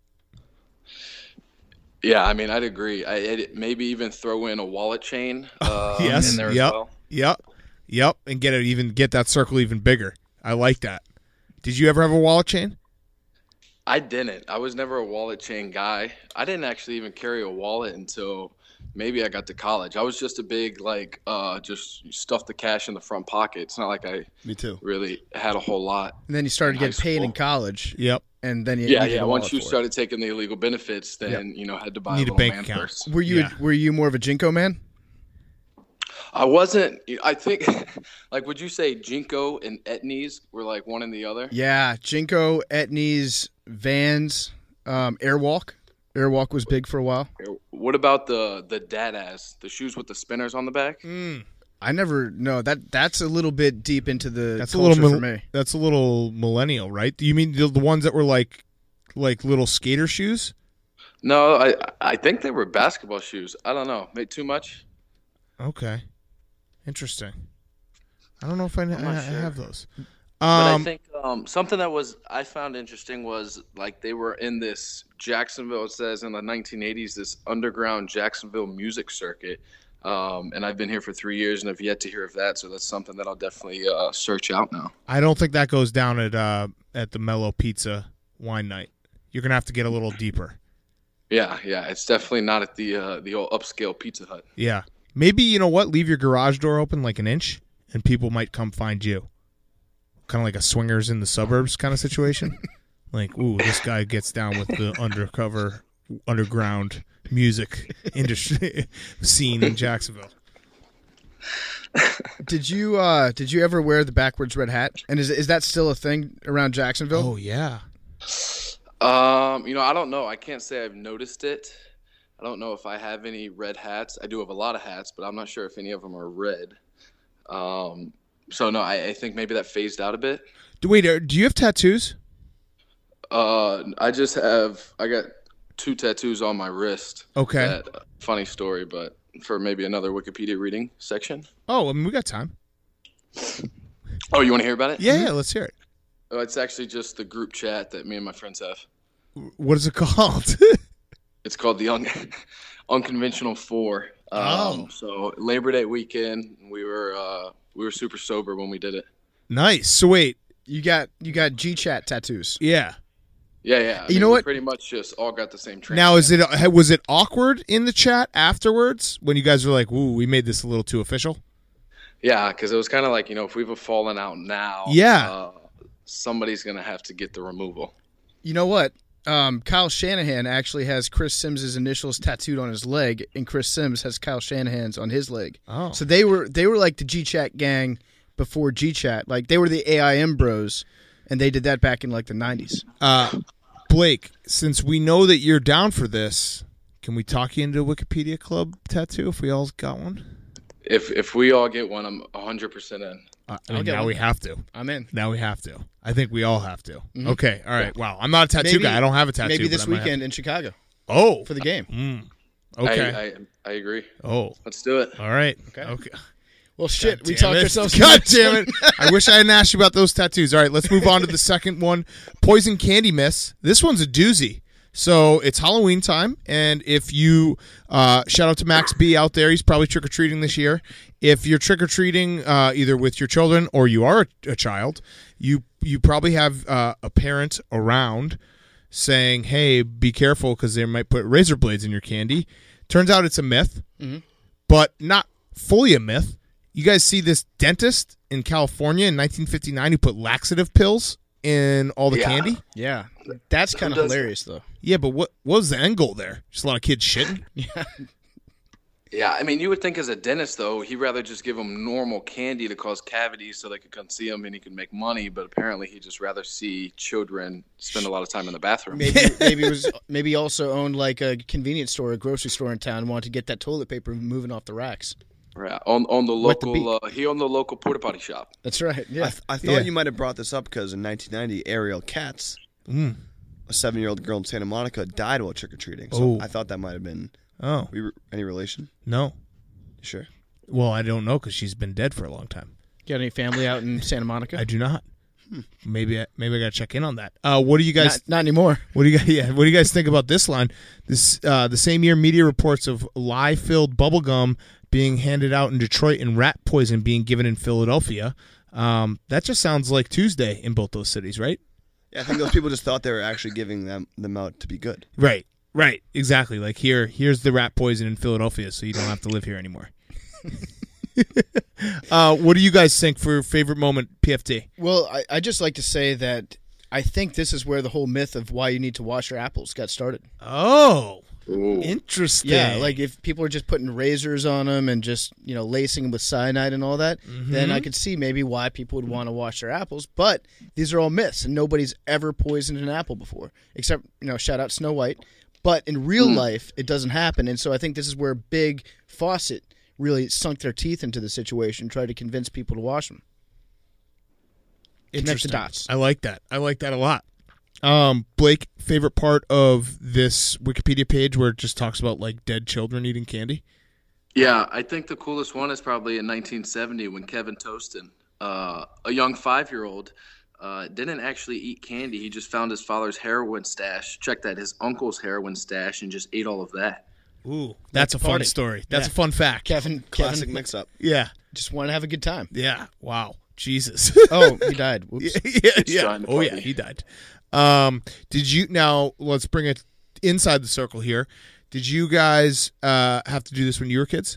Speaker 5: Yeah, I mean, I'd agree. I it, maybe even throw in a wallet chain uh,
Speaker 6: yes.
Speaker 5: in there as
Speaker 6: Yep.
Speaker 5: well.
Speaker 6: Yep. Yep. And get it even get that circle even bigger. I like that. Did you ever have a wallet chain?
Speaker 5: I didn't. I was never a wallet chain guy. I didn't actually even carry a wallet until maybe I got to college. I was just a big like uh, just stuff the cash in the front pocket. It's not like I
Speaker 4: Me too.
Speaker 5: really had a whole lot.
Speaker 3: And then you started
Speaker 5: In
Speaker 3: getting
Speaker 5: high
Speaker 3: paid in
Speaker 5: school.
Speaker 3: college,
Speaker 6: Yep.
Speaker 3: and then you
Speaker 5: Yeah,
Speaker 3: needed
Speaker 5: yeah.
Speaker 3: a
Speaker 5: Once
Speaker 3: wallet
Speaker 5: you
Speaker 3: for it.
Speaker 5: started taking the illegal benefits, then you know had to buy
Speaker 6: Need a
Speaker 5: a little
Speaker 6: bank
Speaker 5: man
Speaker 6: account.
Speaker 5: purse.
Speaker 3: Were you
Speaker 6: Yeah.
Speaker 3: were you more of a Jinko man?
Speaker 5: I wasn't. I think, like, would you say Jinko and Etnies were like one and the other?
Speaker 3: Yeah, Jinko, Etnies, Vans, um, Airwalk. Airwalk was big for a while.
Speaker 5: What about the the dad ass, the shoes with the spinners on the back?
Speaker 6: Mm.
Speaker 3: I never know that. That's a little bit deep into the
Speaker 6: That's a
Speaker 3: culture
Speaker 6: little
Speaker 3: for
Speaker 6: mil-
Speaker 3: me.
Speaker 6: that's a little millennial, right? Do you mean the, the ones that were like like little skater shoes?
Speaker 5: No, I I think they were basketball shoes. I don't know. Made too much.
Speaker 6: Okay. Interesting. I don't know if I, I,
Speaker 5: not
Speaker 6: I
Speaker 5: sure.
Speaker 6: have those.
Speaker 5: But I
Speaker 6: Um,
Speaker 5: think um, something that was I found interesting was like they were in this Jacksonville. It says in the nineteen eighties, this underground Jacksonville music circuit. Um, and I've been here for three years and have yet to hear of that. So that's something that I'll definitely uh, search out now.
Speaker 6: I don't think that goes down at uh, at the Mellow Pizza wine night. You're gonna have to get a little deeper.
Speaker 5: Yeah, yeah, it's definitely not at the uh, the old upscale Pizza Hut.
Speaker 6: Yeah, maybe you know what? Leave your garage door open like an inch, and people might come find you. Kind of like a swingers in the suburbs kind of situation. Like, ooh, this guy gets down with the undercover, underground music industry scene in Jacksonville.
Speaker 3: Did you uh, did you ever wear the backwards red hat? And is is that still a thing around Jacksonville?
Speaker 6: Oh yeah.
Speaker 5: Um, you know, I don't know. I can't say I've noticed it. I don't know if I have any red hats. I do have a lot of hats, but I'm not sure if any of them are red. Um, so no, I, I think maybe that phased out a bit.
Speaker 6: Do, wait, are, do you have tattoos?
Speaker 5: Uh, I just have I got two tattoos on my wrist.
Speaker 6: Okay.
Speaker 5: That, uh, funny story, but for maybe another Wikipedia reading section.
Speaker 6: Oh, I mean, we got time.
Speaker 5: Oh, you want to hear about it?
Speaker 6: Yeah, yeah, let's hear it.
Speaker 5: Oh, it's actually just the group chat that me and my friends have.
Speaker 6: What is it called?
Speaker 5: It's called the Un- Unconventional Four. Um,
Speaker 6: Oh.
Speaker 5: So Labor Day weekend, we were uh, we were super sober when we did it.
Speaker 6: Nice. So wait,
Speaker 3: You got you got G Chat tattoos.
Speaker 6: yeah.
Speaker 5: Yeah, yeah. I
Speaker 3: You
Speaker 5: mean,
Speaker 3: know
Speaker 5: we
Speaker 3: what?
Speaker 5: Pretty much just all got the same training.
Speaker 6: Now, is it was it awkward in the chat afterwards when you guys were like, "Ooh, we made this a little too official"?
Speaker 5: Yeah, because it was kind of like, you know, if we've fallen out now,
Speaker 6: Yeah.
Speaker 5: uh, somebody's gonna have to get the removal.
Speaker 3: You know what? Um, Kyle Shanahan actually has Chris Sims' initials tattooed on his leg, and Chris Sims has Kyle Shanahan's on his leg.
Speaker 6: Oh.
Speaker 3: So they were they were like the G Chat gang before G Chat. Like they were the A I M bros, and they did that back in like the nineties.
Speaker 6: Uh, Blake, since we know that you're down for this, can we talk you into a Wikipedia Club tattoo if we all got one?
Speaker 5: If if we all get one, I'm one hundred percent in.
Speaker 6: Uh, I mean,
Speaker 3: get
Speaker 6: now
Speaker 3: one.
Speaker 6: we have to.
Speaker 3: I'm in.
Speaker 6: Now we have to. I think we all have to. Okay. All right. Wow. I'm not a tattoo
Speaker 3: Maybe-
Speaker 6: guy. I don't have a tattoo.
Speaker 3: Maybe
Speaker 6: but
Speaker 3: this
Speaker 6: I might have-
Speaker 3: weekend in Chicago
Speaker 6: Oh.
Speaker 3: for the game.
Speaker 6: Mm. Okay.
Speaker 5: I, I I agree.
Speaker 6: oh.
Speaker 5: Let's do it.
Speaker 6: All right.
Speaker 3: Okay.
Speaker 6: Okay.
Speaker 3: Well, shit,
Speaker 6: God
Speaker 3: we
Speaker 6: damn
Speaker 3: talked
Speaker 6: it.
Speaker 3: ourselves.
Speaker 6: God damn it! I wish I hadn't asked you about those tattoos. All right, let's move on to the second one. Poison candy miss. This one's a doozy. So it's Halloween time, and if you uh, shout out to Max B out there, he's probably trick or treating this year. If you're trick or treating uh, either with your children or you are a, a child, you you probably have uh, a parent around saying, "Hey, be careful because they might put razor blades in your candy." Turns out it's a myth,
Speaker 3: Mm-hmm.
Speaker 6: but not fully a myth. You guys see this dentist in California in nineteen fifty-nine who put laxative pills in all the
Speaker 5: Yeah.
Speaker 6: candy?
Speaker 3: Yeah, that's kind of
Speaker 5: does
Speaker 3: hilarious, though.
Speaker 6: Yeah, but what, what was the end goal there? Just a lot of kids shitting?
Speaker 5: Yeah, I mean, you would think as a dentist, though, he'd rather just give them normal candy to cause cavities so they could come see him and he could make money. But apparently, he'd just rather see children spend a lot of time in the bathroom.
Speaker 3: Maybe maybe it was maybe he also owned like a convenience store, a grocery store in town, and wanted to get that toilet paper moving off the racks.
Speaker 5: Right. On on the
Speaker 3: Wet the
Speaker 5: local, uh, he owned the local porta potty shop.
Speaker 3: That's right.
Speaker 4: I,
Speaker 3: Yeah.
Speaker 4: th- I thought
Speaker 6: Yeah.
Speaker 4: you might have brought this up because in nineteen ninety, Ariel Katz,
Speaker 6: Mm.
Speaker 4: a seven-year-old girl in Santa Monica, died while trick-or-treating. So
Speaker 6: Oh.
Speaker 4: I thought that might have been
Speaker 6: Oh,
Speaker 4: we were, any relation.
Speaker 6: no.
Speaker 4: You sure?
Speaker 6: Well, I don't know because she's been dead for a long time.
Speaker 3: Got any family out in Santa Monica?
Speaker 6: I do not. Maybe I, maybe I got to check in on that. Uh, what do you guys
Speaker 3: not, not anymore.
Speaker 6: What do you guys? Yeah, what do you guys think about this line? This uh, the same year, media reports of lye-filled bubblegum being handed out in Detroit and rat poison being given in Philadelphia. Um, that just sounds like Tuesday in both those cities, right?
Speaker 4: Yeah, I think those people just thought they were actually giving them them out to be good.
Speaker 6: Right, right, exactly. Like here, here's the rat poison in Philadelphia, so you don't have to live here anymore. uh, what do you guys think for favorite moment P F T?
Speaker 3: Well, I I just like to say that I think this is where the whole myth of why you need to wash your apples got started.
Speaker 6: Oh,
Speaker 5: Ooh.
Speaker 6: interesting.
Speaker 3: Yeah, like if people are just putting razors on them and just, you know, lacing them with cyanide and all that, then I could see maybe why people would want to wash their apples. But these are all myths, and nobody's ever poisoned an apple before, except, you know, shout out Snow White. But in real life, it doesn't happen, and so I think this is where Big Fawcett really sunk their teeth into the situation, tried to convince people to wash them. Connect the
Speaker 6: Interesting.
Speaker 3: dots.
Speaker 6: I like that. I like that a lot. Um, Blake, favorite part of this Wikipedia page where it just talks about like dead children eating candy?
Speaker 5: Yeah, I think the coolest one is probably in nineteen seventy when Kevin Tostin uh, a young five-year-old uh, didn't actually eat candy. He just found his father's heroin stash, checked out his uncle's heroin stash, and just ate all of that.
Speaker 6: Ooh, that's a fun
Speaker 3: party.
Speaker 6: story. That's
Speaker 3: Yeah.
Speaker 6: a fun fact.
Speaker 3: Kevin,
Speaker 4: Classic
Speaker 3: Kevin
Speaker 4: mix-up.
Speaker 6: Yeah,
Speaker 3: just wanted to have a good time.
Speaker 6: yeah. Wow, Jesus.
Speaker 3: Oh, he died. Whoops.
Speaker 6: yeah, yeah.
Speaker 5: trying to
Speaker 6: Oh yeah,
Speaker 5: party.
Speaker 6: he died. Um, did you now? Let's bring it inside the circle here. Did you guys uh, have to do this when you were kids?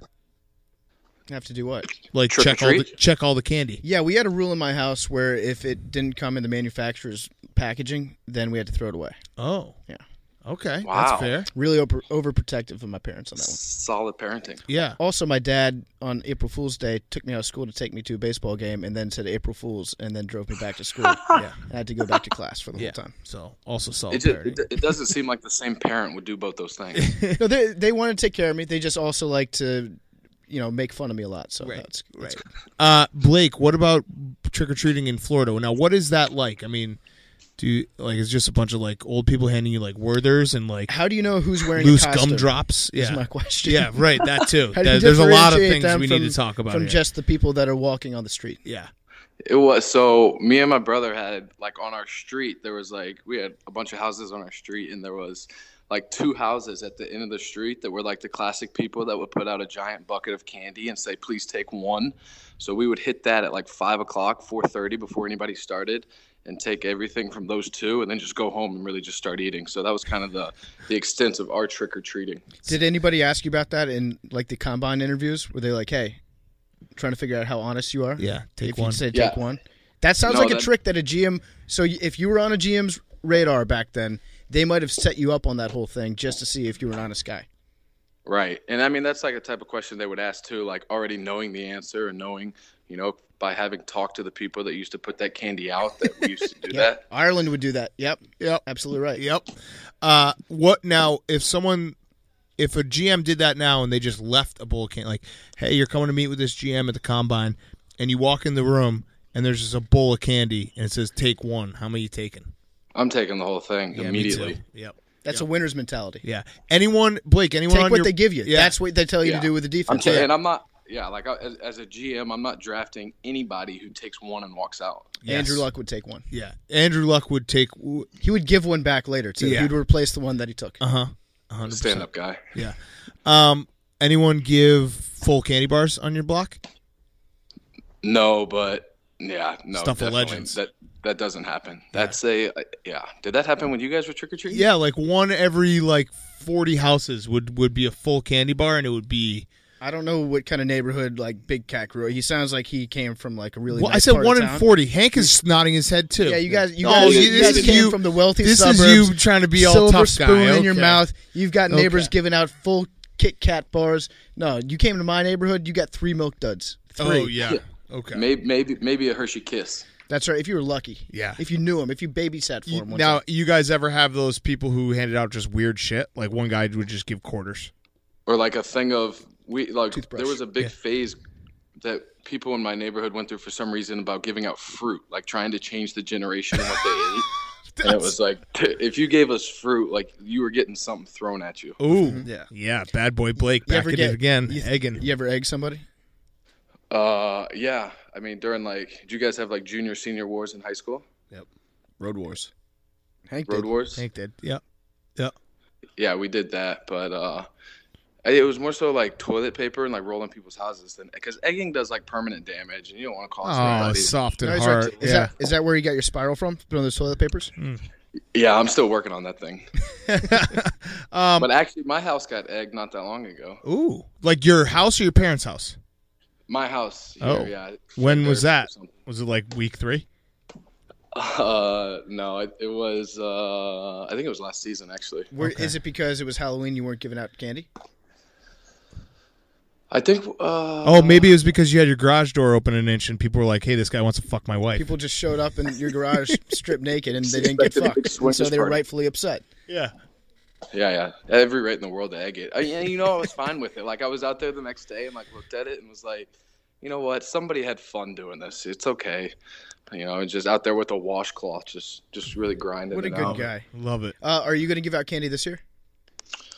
Speaker 3: Have to do what?
Speaker 6: Like
Speaker 5: Trick or
Speaker 6: check all the
Speaker 5: treat?
Speaker 6: check all the candy.
Speaker 3: Yeah, we had a rule in my house where if it didn't come in the manufacturer's packaging, then we had to throw it away.
Speaker 6: Oh,
Speaker 3: Yeah.
Speaker 6: Okay,
Speaker 5: Wow.
Speaker 6: that's fair.
Speaker 3: Really over, overprotective of my parents on that one.
Speaker 5: Solid parenting.
Speaker 6: Yeah.
Speaker 3: Also, my dad on April Fool's Day took me out of school to take me to a baseball game and then said April Fool's and then drove me back to school. Yeah. And I had to go back to class for the
Speaker 6: Yeah.
Speaker 3: whole time.
Speaker 6: So also solid
Speaker 5: It, just,
Speaker 6: parenting.
Speaker 5: it, it doesn't seem like the same parent would do both those things.
Speaker 3: No, they they want to take care of me. They just also like to, you know, make fun of me a lot. So
Speaker 6: Right,
Speaker 3: that's, that's
Speaker 6: right. Uh, Blake, what about trick or treating in Florida? Now, what is that like? I mean, do you, like it's just a bunch of like old people handing you like Werthers and like
Speaker 3: How do you know who's wearing
Speaker 6: loose
Speaker 3: a costume?
Speaker 6: gumdrops?
Speaker 3: Is
Speaker 6: Yeah,
Speaker 3: my question.
Speaker 6: yeah, right. That too.
Speaker 3: How do you
Speaker 6: There- There's a lot of
Speaker 3: differentiate
Speaker 6: things
Speaker 3: them
Speaker 6: we
Speaker 3: from,
Speaker 6: need to talk about
Speaker 3: from
Speaker 6: here.
Speaker 3: just the people that are walking on the street.
Speaker 6: yeah.
Speaker 5: It was so me and my brother had like on our street there was like we had a bunch of houses on our street and there was like two houses at the end of the street that were like the classic people that would put out a giant bucket of candy and say please take one. So we would hit that at like five o'clock, four thirty before anybody started and take everything from those two and then just go home and really just start eating. So that was kind of the the extent of our trick or treating.
Speaker 3: Did anybody ask you about that in like the combine interviews? Were they like, "Hey, trying to figure out how honest you are"?
Speaker 6: Yeah, take
Speaker 3: if
Speaker 6: one.
Speaker 3: you say take
Speaker 5: Yeah.
Speaker 3: one. That sounds
Speaker 5: No,
Speaker 3: like a
Speaker 5: that-
Speaker 3: trick that a G M. So y- if you were on a G M's radar back then, they might have set you up on that whole thing just to see if you were an honest guy.
Speaker 5: Right. And I mean, that's like a type of question they would ask too, like already knowing the answer and knowing, you know, by having talked to the people that used to put that candy out that we used to do
Speaker 3: Yeah,
Speaker 5: that.
Speaker 3: Ireland would do that. Yep,
Speaker 6: Yep.
Speaker 3: absolutely right.
Speaker 6: Yep. Uh, what now? If someone, if a G M did that now and they just left a bowl of candy, like, hey, you're coming to meet with this G M at the combine, and you walk in the room and there's just a bowl of candy and it says take one. How many you taking?
Speaker 5: I'm taking the whole thing
Speaker 6: Yeah, me
Speaker 5: immediately.
Speaker 6: too. Yep.
Speaker 3: That's a winner's mentality.
Speaker 6: Yeah. Anyone, Blake? Anyone?
Speaker 3: Take
Speaker 6: on
Speaker 3: what
Speaker 6: your,
Speaker 3: they give you.
Speaker 6: Yeah.
Speaker 3: That's what they tell you
Speaker 5: Yeah.
Speaker 3: to do with the
Speaker 5: I'm
Speaker 3: defense.
Speaker 5: ta- and I'm not, yeah, like I- as, as a G M, I'm not drafting anybody who takes one and walks out.
Speaker 6: Yes.
Speaker 3: Andrew Luck would take one.
Speaker 6: Yeah. Andrew Luck would take.
Speaker 3: He would give one back later too.
Speaker 6: Yeah.
Speaker 3: He would replace the one that he took.
Speaker 6: Uh huh. one hundred percent.
Speaker 5: Stand up guy.
Speaker 6: Yeah. Um. Anyone give full candy bars on your block?
Speaker 5: No, but yeah, no.
Speaker 6: Stuff of
Speaker 5: definitely.
Speaker 6: legends.
Speaker 5: That that doesn't happen. That's a, yeah. Did that happen when you guys were trick or treating?
Speaker 6: Yeah, like one every like forty houses would would be a full candy bar, and it would be.
Speaker 3: I don't know what kind of neighborhood like Big Cat grew. He sounds like he came from like a really.
Speaker 6: Well,
Speaker 3: nice
Speaker 6: I said
Speaker 3: part
Speaker 6: one
Speaker 3: of
Speaker 6: in
Speaker 3: town.
Speaker 6: forty. Hank is nodding his head too.
Speaker 3: Yeah, you guys, you
Speaker 6: Oh,
Speaker 3: guys,
Speaker 6: you-
Speaker 3: you
Speaker 6: this
Speaker 3: guys
Speaker 6: is
Speaker 3: came
Speaker 6: you-
Speaker 3: from the wealthy
Speaker 6: This
Speaker 3: suburbs.
Speaker 6: is you trying to be all
Speaker 3: silver
Speaker 6: tough
Speaker 3: spoon
Speaker 6: guy.
Speaker 3: in your
Speaker 6: Okay.
Speaker 3: mouth. You've got neighbors
Speaker 6: Okay.
Speaker 3: giving out full Kit Kat bars. No, you came to my neighborhood. You got three Milk Duds. Three.
Speaker 6: Oh yeah. Okay.
Speaker 5: Maybe maybe maybe a Hershey Kiss.
Speaker 3: That's right. If you were lucky.
Speaker 6: Yeah.
Speaker 3: If you knew him. If you babysat for
Speaker 6: You-
Speaker 3: him. One
Speaker 6: now,
Speaker 3: time.
Speaker 6: you guys ever have those people who handed out just weird shit? Like one guy would just give quarters.
Speaker 5: Or like a thing of we like
Speaker 3: Toothbrush.
Speaker 5: there was a big
Speaker 6: Yeah.
Speaker 5: phase that people in my neighborhood went through for some reason about giving out fruit, like trying to change the generation of what they ate. And it was like if you gave us fruit, like you were getting something thrown at you.
Speaker 6: Ooh.
Speaker 4: Yeah.
Speaker 6: Yeah. Bad boy Blake
Speaker 3: You
Speaker 6: back
Speaker 3: ever
Speaker 6: at
Speaker 3: get-
Speaker 6: it again.
Speaker 3: You,
Speaker 6: Egging.
Speaker 3: you ever egg somebody?
Speaker 5: Uh, yeah. I mean, during like, did you guys have like junior, senior wars in high school?
Speaker 4: Road Wars.
Speaker 3: Hank
Speaker 5: Road
Speaker 3: did.
Speaker 5: wars?
Speaker 6: Hank did. Yep. Yep.
Speaker 5: Yeah, we did that, but uh, it was more so like toilet paper and like rolling people's houses than because egging does like permanent damage, and you don't want to cause
Speaker 6: Oh,
Speaker 5: anybody.
Speaker 6: soft and
Speaker 3: No, he's right.
Speaker 6: hard.
Speaker 3: Is
Speaker 6: Yeah.
Speaker 3: that is that where you got your spiral from? From those toilet papers?
Speaker 5: Yeah, I'm still working on that thing.
Speaker 6: um.
Speaker 5: But actually, my house got egged not that long ago.
Speaker 6: Ooh. Like your house or your parents' house?
Speaker 5: My house. Here,
Speaker 6: Oh.
Speaker 5: yeah.
Speaker 6: When was
Speaker 5: There or
Speaker 6: that?
Speaker 5: something.
Speaker 6: Was it like week three?
Speaker 5: Uh, no, it, it was. Uh, I think it was last season actually.
Speaker 3: Where,
Speaker 6: Okay.
Speaker 3: Is it because it was Halloween you weren't giving out candy?
Speaker 5: I think. Uh,
Speaker 6: Oh, maybe it was because you had your garage door open an inch and people were like, "Hey, this guy wants to fuck my wife."
Speaker 3: People just showed up in your garage stripped naked and they didn't get
Speaker 5: Expected a big
Speaker 3: fucked. And so
Speaker 5: swingers
Speaker 3: they were
Speaker 5: party.
Speaker 3: rightfully upset.
Speaker 6: Yeah.
Speaker 5: Yeah, yeah. Every right in the world to egg it. I, yeah, you know, I was fine with it. Like I was out there the next day and like looked at it and was like, you know what? Somebody had fun doing this. It's okay. You know, just out there with a washcloth, just just really grinding.
Speaker 3: What a
Speaker 5: it
Speaker 3: good
Speaker 5: out.
Speaker 3: guy.
Speaker 6: Love it.
Speaker 3: Uh, are you going to give out candy this year?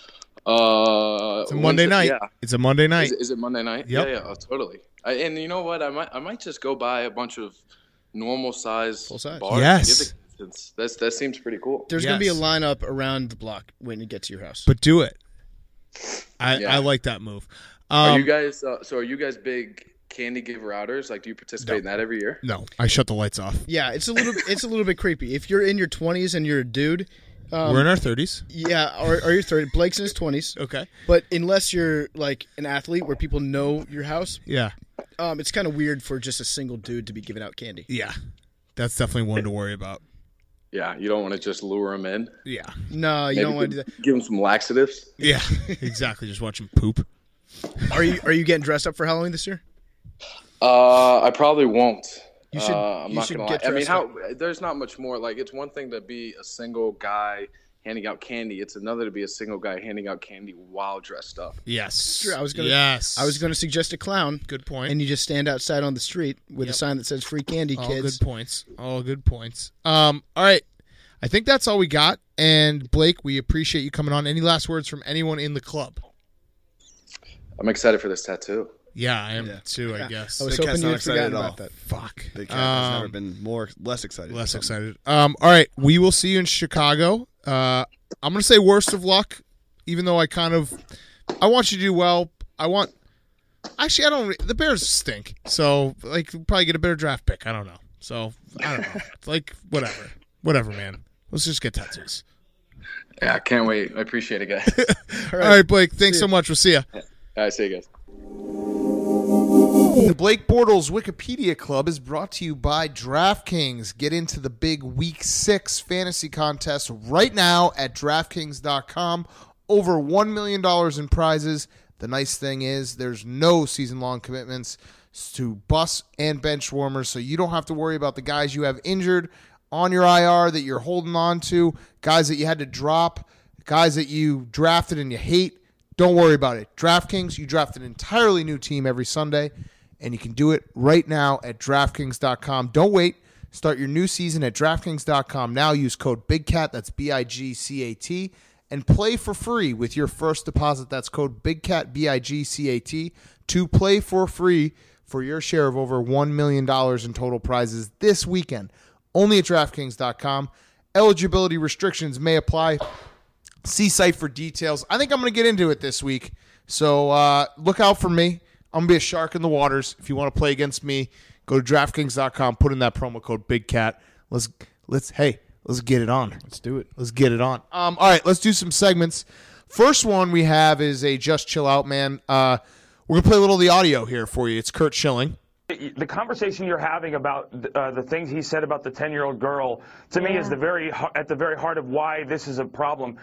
Speaker 5: Uh,
Speaker 6: It's a Monday
Speaker 5: when's it-
Speaker 6: night.
Speaker 5: Yeah.
Speaker 6: It's a Monday night.
Speaker 5: Is, it- is it Monday night?
Speaker 6: Yep.
Speaker 5: Yeah, yeah, oh, totally. I, and you know what? I might, I might just go buy a bunch of normal size
Speaker 3: Full size.
Speaker 5: bars.
Speaker 6: Yes.
Speaker 5: Give it- That's, that's that seems pretty cool.
Speaker 3: There's going to be a
Speaker 6: Yes.
Speaker 3: lineup around the block when you get to your house.
Speaker 6: But do it. I,
Speaker 5: Yeah.
Speaker 6: I like that move.
Speaker 5: Are
Speaker 6: Um,
Speaker 5: you guys? Uh, so are you guys big candy giver outers? Like, do you participate in that every year?
Speaker 6: no, I shut the lights off.
Speaker 3: Yeah, it's a little it's a little bit creepy. If you're in your twenties and you're a dude, um,
Speaker 6: We're in our thirties.
Speaker 3: yeah, or, or you're thirty. Blake's in his twenties.
Speaker 6: Okay.
Speaker 3: But unless you're like an athlete where people know your house,
Speaker 6: Yeah.
Speaker 3: um, it's kind of weird for just a single dude to be giving out candy.
Speaker 6: Yeah. That's definitely one to worry about.
Speaker 5: Yeah, you don't want to just lure them in.
Speaker 6: Yeah.
Speaker 3: No, you
Speaker 5: Maybe
Speaker 3: don't want to do
Speaker 5: give them some laxatives.
Speaker 6: Yeah. Exactly. Just watch him poop.
Speaker 3: that. Are you Are you getting dressed up for Halloween this year?
Speaker 5: Uh, I probably won't.
Speaker 3: You should-
Speaker 5: Uh, I'm
Speaker 3: you
Speaker 5: not
Speaker 3: should
Speaker 5: gonna
Speaker 3: get
Speaker 5: lie. I mean,
Speaker 3: dressed
Speaker 5: how there's not much more. Like, it's one thing to be a single guy handing out candy. It's another to be a single guy handing out candy while dressed up.
Speaker 6: Yes.
Speaker 3: True, I was gonna-
Speaker 6: Yes.
Speaker 3: I was going to suggest a clown,
Speaker 6: Good point.
Speaker 3: and you just stand outside on the street with
Speaker 6: Yep.
Speaker 3: a sign that says "Free Candy,
Speaker 6: All
Speaker 3: kids."
Speaker 6: good points. All good points. Um. All right. I think that's all we got. And Blake, we appreciate you coming on. Any last words from anyone in the club?
Speaker 5: I'm excited for this tattoo.
Speaker 6: Yeah, I am
Speaker 3: Yeah.
Speaker 6: too. I guess.
Speaker 3: I was
Speaker 4: Big
Speaker 3: hoping
Speaker 4: Cat's
Speaker 3: you
Speaker 4: not
Speaker 3: had
Speaker 4: excited
Speaker 3: forgotten
Speaker 4: at all.
Speaker 3: about that.
Speaker 6: Fuck.
Speaker 4: Big Cat has
Speaker 6: Um,
Speaker 4: never been more less excited.
Speaker 6: Less
Speaker 4: for something.
Speaker 6: excited. Um. All right. We will see you in Chicago. Uh. I'm gonna say worst of luck, even though I kind of, I want you to do well. I want. Actually, I don't. The Bears stink, so like we'll probably get a better draft pick. I don't know. So I don't know. It's like whatever, whatever, man. Let's just get tattoos.
Speaker 5: Yeah, I can't wait. I appreciate it, guys.
Speaker 6: All right, Blake. Thanks so much. We'll see you.
Speaker 5: All right, see you guys.
Speaker 1: The Blake Bortles Wikipedia Club is brought to you by DraftKings. Get into the big Week six fantasy contest right now at DraftKings dot com. Over one million dollars in prizes. The nice thing is there's no season-long commitments to bus and bench warmers, so you don't have to worry about the guys you have injured on your I R that you're holding on to, guys that you had to drop, guys that you drafted and you hate. Don't worry about it. DraftKings, you draft an entirely new team every Sunday, and you can do it right now at DraftKings dot com. Don't wait. Start your new season at DraftKings dot com now. Use code BIGCAT, that's B I G C A T, and play for free with your first deposit. That's code BIGCAT, B I G C A T, to play for free for your share of over one million dollars in total prizes this weekend. Only at DraftKings dot com. Eligibility restrictions may apply. See site for details. I think I'm going to get into it this week. So uh, look out for me. I'm going to be a shark in the waters. If you want to play against me, go to DraftKings dot com. Put in that promo code BIGCAT. Let's, let's, hey, let's get it on.
Speaker 3: Let's do it.
Speaker 1: Let's get it on. Um, all right, let's do some segments. First one we have is a Just Chill Out, man. Uh, we're going to play a little of the audio here for you. It's Kurt Schilling.
Speaker 7: The conversation you're having about uh, the things he said about the ten-year-old girl, to me, is the very at the very heart of why this is a problem.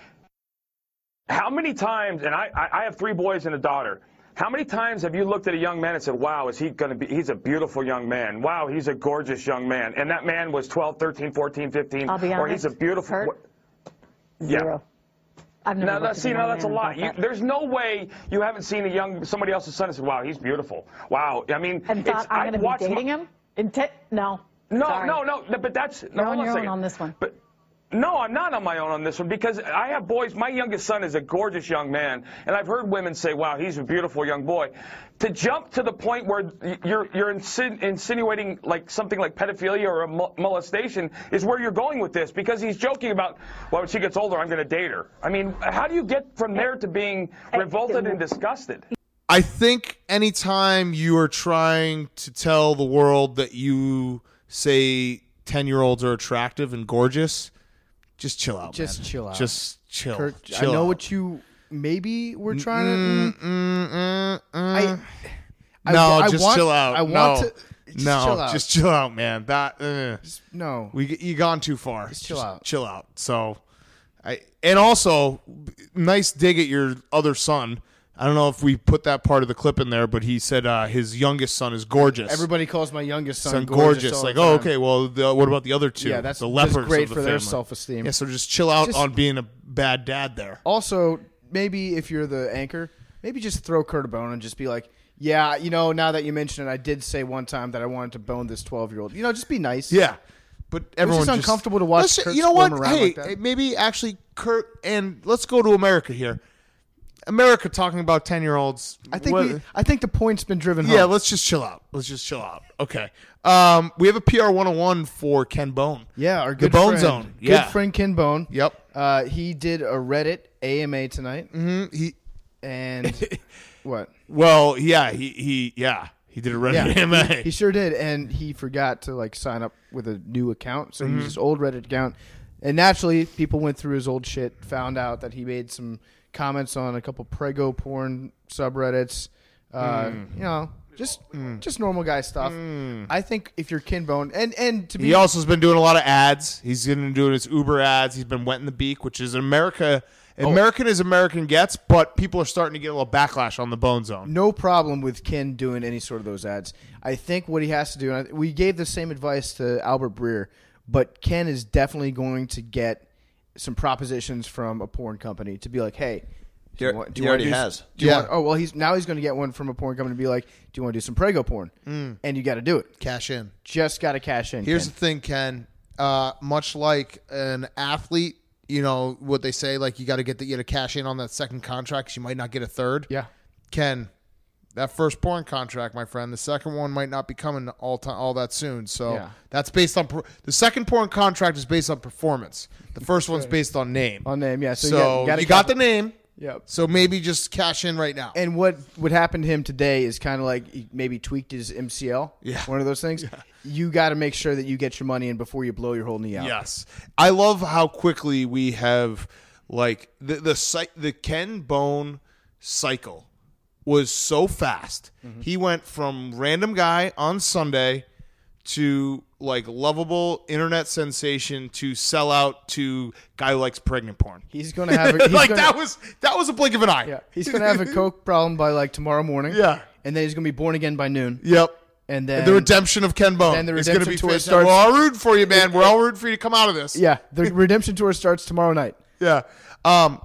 Speaker 7: How many times, and I, I have three boys and a daughter, how many times have you looked at a young man and said, wow, is he going to be, he's a beautiful young man. Wow, he's a gorgeous young man. And that man was twelve, thirteen, fourteen, fifteen,
Speaker 8: I'll be
Speaker 7: or he's a
Speaker 8: honest,
Speaker 7: beautiful.
Speaker 8: Kurt,
Speaker 7: yeah.
Speaker 8: Zero. I've never
Speaker 7: Now,
Speaker 8: looked
Speaker 7: that,
Speaker 8: at
Speaker 7: see,
Speaker 8: a
Speaker 7: now
Speaker 8: young
Speaker 7: that's a
Speaker 8: man
Speaker 7: lot.
Speaker 8: and
Speaker 7: You,
Speaker 8: thought that.
Speaker 7: there's no way you haven't seen a young somebody else's son and said, wow, he's beautiful. Wow. I mean,
Speaker 8: And thought
Speaker 7: it's,
Speaker 8: I'm
Speaker 7: I
Speaker 8: going to be
Speaker 7: watch
Speaker 8: dating
Speaker 7: my,
Speaker 8: him? In te- no.
Speaker 7: No,
Speaker 8: Sorry.
Speaker 7: no, no, no, but that's no,
Speaker 8: You're on
Speaker 7: hold
Speaker 8: your
Speaker 7: a
Speaker 8: own
Speaker 7: second.
Speaker 8: on this one.
Speaker 7: But no, I'm not on my own on this one because I have boys. My youngest son is a gorgeous young man, and I've heard women say, "Wow, he's a beautiful young boy." To jump to the point where you're you're insin- insinuating like something like pedophilia or a mo- molestation is where you're going with this because he's joking about, well, when she gets older, I'm going to date her. I mean, how do you get from there to being revolted and disgusted?
Speaker 1: I think anytime you are trying to tell the world that you say ten-year-olds are attractive and gorgeous, just chill out,
Speaker 3: Just
Speaker 1: man.
Speaker 3: chill out.
Speaker 1: Just chill.
Speaker 3: Kurt,
Speaker 1: chill
Speaker 3: I know
Speaker 1: out.
Speaker 3: what you maybe were trying
Speaker 1: Mm,
Speaker 3: to.
Speaker 1: mm, mm,
Speaker 3: I,
Speaker 1: mm.
Speaker 3: I,
Speaker 1: no,
Speaker 3: I
Speaker 1: just
Speaker 3: want,
Speaker 1: chill out.
Speaker 3: I want
Speaker 1: no,
Speaker 3: to. Just
Speaker 1: no,
Speaker 3: chill out.
Speaker 1: just chill out, man. That uh,
Speaker 3: no.
Speaker 1: we you gone too far.
Speaker 3: Just chill out.
Speaker 1: Chill out. So, I and also nice dig at your other son. I don't know if we put that part of the clip in there, but he said uh, his youngest son is gorgeous.
Speaker 3: Everybody calls my youngest son,
Speaker 1: son
Speaker 3: gorgeous.
Speaker 1: gorgeous.
Speaker 3: all
Speaker 1: Like,
Speaker 3: the
Speaker 1: oh,
Speaker 3: time.
Speaker 1: okay. Well, the, what about the other two?
Speaker 3: Yeah, that's
Speaker 1: the
Speaker 3: that's
Speaker 1: lepers
Speaker 3: great
Speaker 1: of the
Speaker 3: for their
Speaker 1: family.
Speaker 3: self-esteem.
Speaker 1: Yeah, so just chill out
Speaker 3: Just-
Speaker 1: on being a bad dad there.
Speaker 3: Also, maybe if you're the anchor, maybe just throw Kurt a bone and just be like, yeah, you know, now that you mention it, I did say one time that I wanted to bone this twelve-year-old. You know, just be nice.
Speaker 1: Yeah, but everyone
Speaker 3: just uncomfortable to watch
Speaker 1: Let's-
Speaker 3: Kurt
Speaker 1: you know what?
Speaker 3: squirm around
Speaker 1: Hey,
Speaker 3: like that.
Speaker 1: maybe actually Kurt, and let's go to America here. America talking about ten-year-olds.
Speaker 3: I think
Speaker 1: what-
Speaker 3: we, I think the point's been driven home.
Speaker 1: Yeah, let's just chill out. Let's just chill out. Okay. Um, we have a P R one oh one for Ken Bone.
Speaker 3: Yeah, our
Speaker 1: The
Speaker 3: good
Speaker 1: Bone
Speaker 3: friend,
Speaker 1: Zone.
Speaker 3: Good
Speaker 1: Yeah.
Speaker 3: friend Ken Bone.
Speaker 1: Yep.
Speaker 3: Uh, he did a Reddit A M A tonight,
Speaker 1: Mm, he
Speaker 3: and what?
Speaker 1: well, yeah, he he yeah he did a Reddit
Speaker 3: Yeah,
Speaker 1: A M A.
Speaker 3: He sure did, and he forgot to like sign up with a new account, so he used his old Reddit account. And naturally, people went through his old shit, found out that he made some comments on a couple prego porn subreddits. Uh, You know, just just normal guy stuff. I think if you're Ken Bone, and and to be
Speaker 1: He also has been doing a lot of ads. He's been doing his Uber ads. He's been wetting the beak, which is America. American as American gets, but people are starting to get a little backlash on the Bone Zone.
Speaker 3: no problem with Ken doing any sort of those ads. I think what he has to do, and I, we gave the same advice to Albert Breer, but Ken is definitely going to get some propositions from a porn company to be like, hey, do
Speaker 4: He-
Speaker 3: you want, do
Speaker 4: he
Speaker 3: you want to
Speaker 4: already
Speaker 3: do,
Speaker 4: has.
Speaker 3: Do you
Speaker 1: Yeah.
Speaker 3: want, oh well, he's now he's going to get one from a porn company to be like, do you want to do some prego porn?
Speaker 1: Mm.
Speaker 3: And you got to do it.
Speaker 1: Cash in.
Speaker 3: Just got to cash in.
Speaker 1: Here's
Speaker 3: Ken.
Speaker 1: the thing, Ken. Uh, much like an athlete, you know what they say, like you got to get the, you got to cash in on that second contract 'cause you might not get a third.
Speaker 3: yeah.
Speaker 1: Ken, that first porn contract, my friend, the second one might not be coming all time, all that soon. So
Speaker 3: Yeah.
Speaker 1: that's based on per- the second porn contract is based on performance. The first one's based on name.
Speaker 3: On name, yeah. So,
Speaker 1: So,
Speaker 3: you got, gotta
Speaker 1: you got
Speaker 3: cap-
Speaker 1: the name.
Speaker 3: Yep.
Speaker 1: So maybe just cash in right now.
Speaker 3: And what would happen to him today is kind of like he maybe tweaked his M C L.
Speaker 1: Yeah.
Speaker 3: One of those things. You got to make sure that you get your money in before you blow your whole knee out.
Speaker 1: Yes, I love how quickly we have like the the cy- the Ken Bone cycle was so fast.
Speaker 3: Mm-hmm.
Speaker 1: He went from random guy on Sunday to like lovable internet sensation to sell out to guy who likes pregnant porn.
Speaker 3: He's going to have a, he's
Speaker 1: like
Speaker 3: gonna,
Speaker 1: that was that was a blink of an eye.
Speaker 3: yeah, he's going to have a coke problem by like tomorrow morning.
Speaker 1: Yeah.
Speaker 3: And then he's going to be born again by noon.
Speaker 1: Yep.
Speaker 3: And then
Speaker 1: the redemption of Ken Bone.
Speaker 3: then the
Speaker 1: is going to
Speaker 3: redemption
Speaker 1: be
Speaker 3: tour
Speaker 1: fantastic.
Speaker 3: starts-
Speaker 1: We're all rooting for you, man. We're all rooting for you to come out of this.
Speaker 3: Yeah, the redemption tour starts tomorrow night.
Speaker 1: Yeah. Um,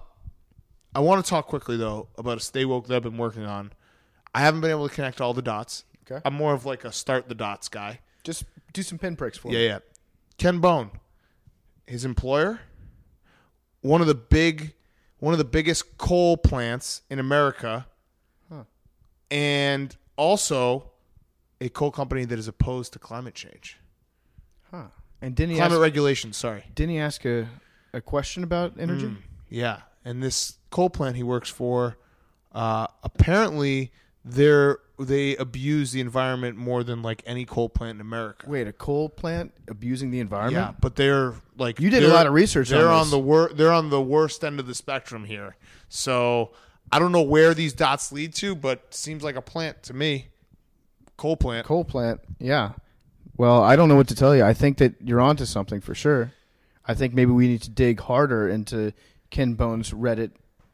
Speaker 1: I want to talk quickly though about a Stay Woke that I've been working on. I haven't been able to connect all the dots.
Speaker 3: Okay.
Speaker 1: I'm more of like a start the dots guy.
Speaker 3: Just do some pinpricks for
Speaker 1: Yeah,
Speaker 3: me.
Speaker 1: yeah. Ken Bone, his employer, one of the big, one of the biggest coal plants in America, and also a coal company that is opposed to climate change,
Speaker 3: Huh. And didn't he
Speaker 1: climate
Speaker 3: ask,
Speaker 1: regulation. Sorry.
Speaker 3: didn't he ask a, a question about energy?
Speaker 1: Yeah, and this coal plant he works for, uh, apparently they're they abuse the environment more than like any coal plant in America.
Speaker 3: Wait, a coal plant abusing the environment?
Speaker 1: Yeah, but they're like
Speaker 3: You did a
Speaker 1: they're-
Speaker 3: lot of research on
Speaker 1: They're
Speaker 3: this.
Speaker 1: on the wor- They're on the worst end of the spectrum here. So I don't know where these dots lead to, but seems like a plant to me. Coal plant.
Speaker 3: Coal plant, yeah. Well, I don't know what to tell you. I think that you're onto something for sure. I think maybe we need to dig harder into Ken Bone's Reddit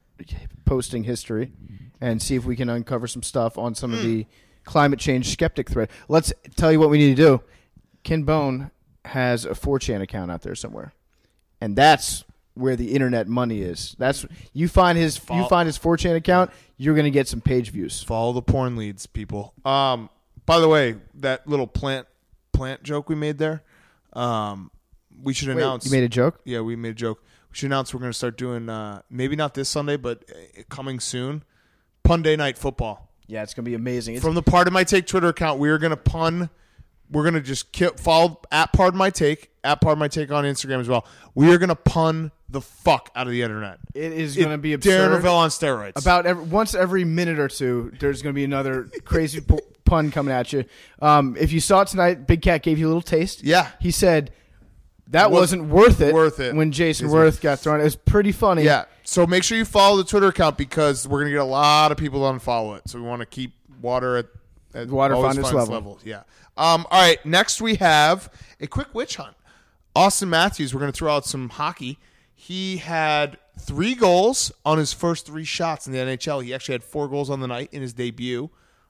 Speaker 3: posting history and see if we can uncover some stuff on some of the climate change skeptic thread. Let's tell you what we need to do. Ken Bone has a four chan account out there somewhere, and that's where the internet money is. That's you find his you find his four chan account, you're going to get some page views.
Speaker 1: Follow the porn leads, people. Um, by the way, that little plant plant joke we made there, um, we should
Speaker 3: Wait,
Speaker 1: announce.
Speaker 3: you made a joke?
Speaker 1: Yeah, we made a joke. We should announce we're going to start doing uh, maybe not this Sunday, but uh, coming soon, Pun Day Night Football.
Speaker 3: Yeah, it's going to be amazing. It's,
Speaker 1: From the Pardon My Take Twitter account, we are going to pun. We're going to just kill, follow at Pardon My Take, at Pardon My Take on Instagram as well. We are going to pun the fuck out of the internet.
Speaker 3: it is
Speaker 1: It-
Speaker 3: going to be
Speaker 1: Darren
Speaker 3: absurd.
Speaker 1: Ravel on steroids.
Speaker 3: About every, once every minute or two, there's going to be another crazy p- pun coming at you. Um, if you saw it tonight, Big Cat gave you a little taste.
Speaker 1: Yeah.
Speaker 3: He said that
Speaker 1: Was-
Speaker 3: wasn't worth it.
Speaker 1: worth it.
Speaker 3: when Jason
Speaker 1: Jason-
Speaker 3: Worth got thrown. It was pretty funny.
Speaker 1: Yeah. So make sure you follow the Twitter account because we're going to get a lot of people to unfollow it. So we want to keep water at, at
Speaker 3: Water
Speaker 1: always
Speaker 3: finest
Speaker 1: finest
Speaker 3: level.
Speaker 1: Yeah. Um, all right. Next we have a quick witch hunt. Austin Matthews. We're going to throw out some hockey. He had three goals on his first three shots in the N H L. He actually had four goals on the night in his debut.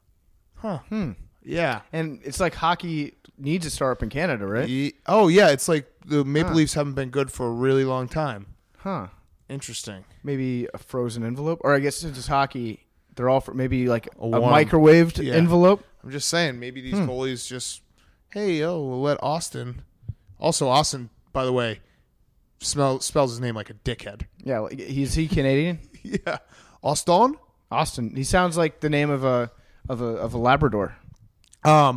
Speaker 1: Huh. Hmm. Yeah.
Speaker 3: And it's like hockey needs to start up in Canada, right?
Speaker 1: He- oh, yeah. It's like the Maple Leafs haven't been good for a really long time.
Speaker 3: Huh.
Speaker 1: Interesting.
Speaker 3: Maybe a frozen envelope, or I guess since it's hockey, they're all for maybe like a,
Speaker 1: warm-
Speaker 3: microwaved
Speaker 1: Yeah.
Speaker 3: envelope.
Speaker 1: I'm just saying, maybe these goalies just, hey, yo, we'll let Austin. Also, Austin, by the way, smell, spells his name like a dickhead.
Speaker 3: Yeah, like, he's he Canadian?
Speaker 1: Yeah. Austin.
Speaker 3: Austin. He sounds like the name of a of a of a Labrador.
Speaker 6: Um,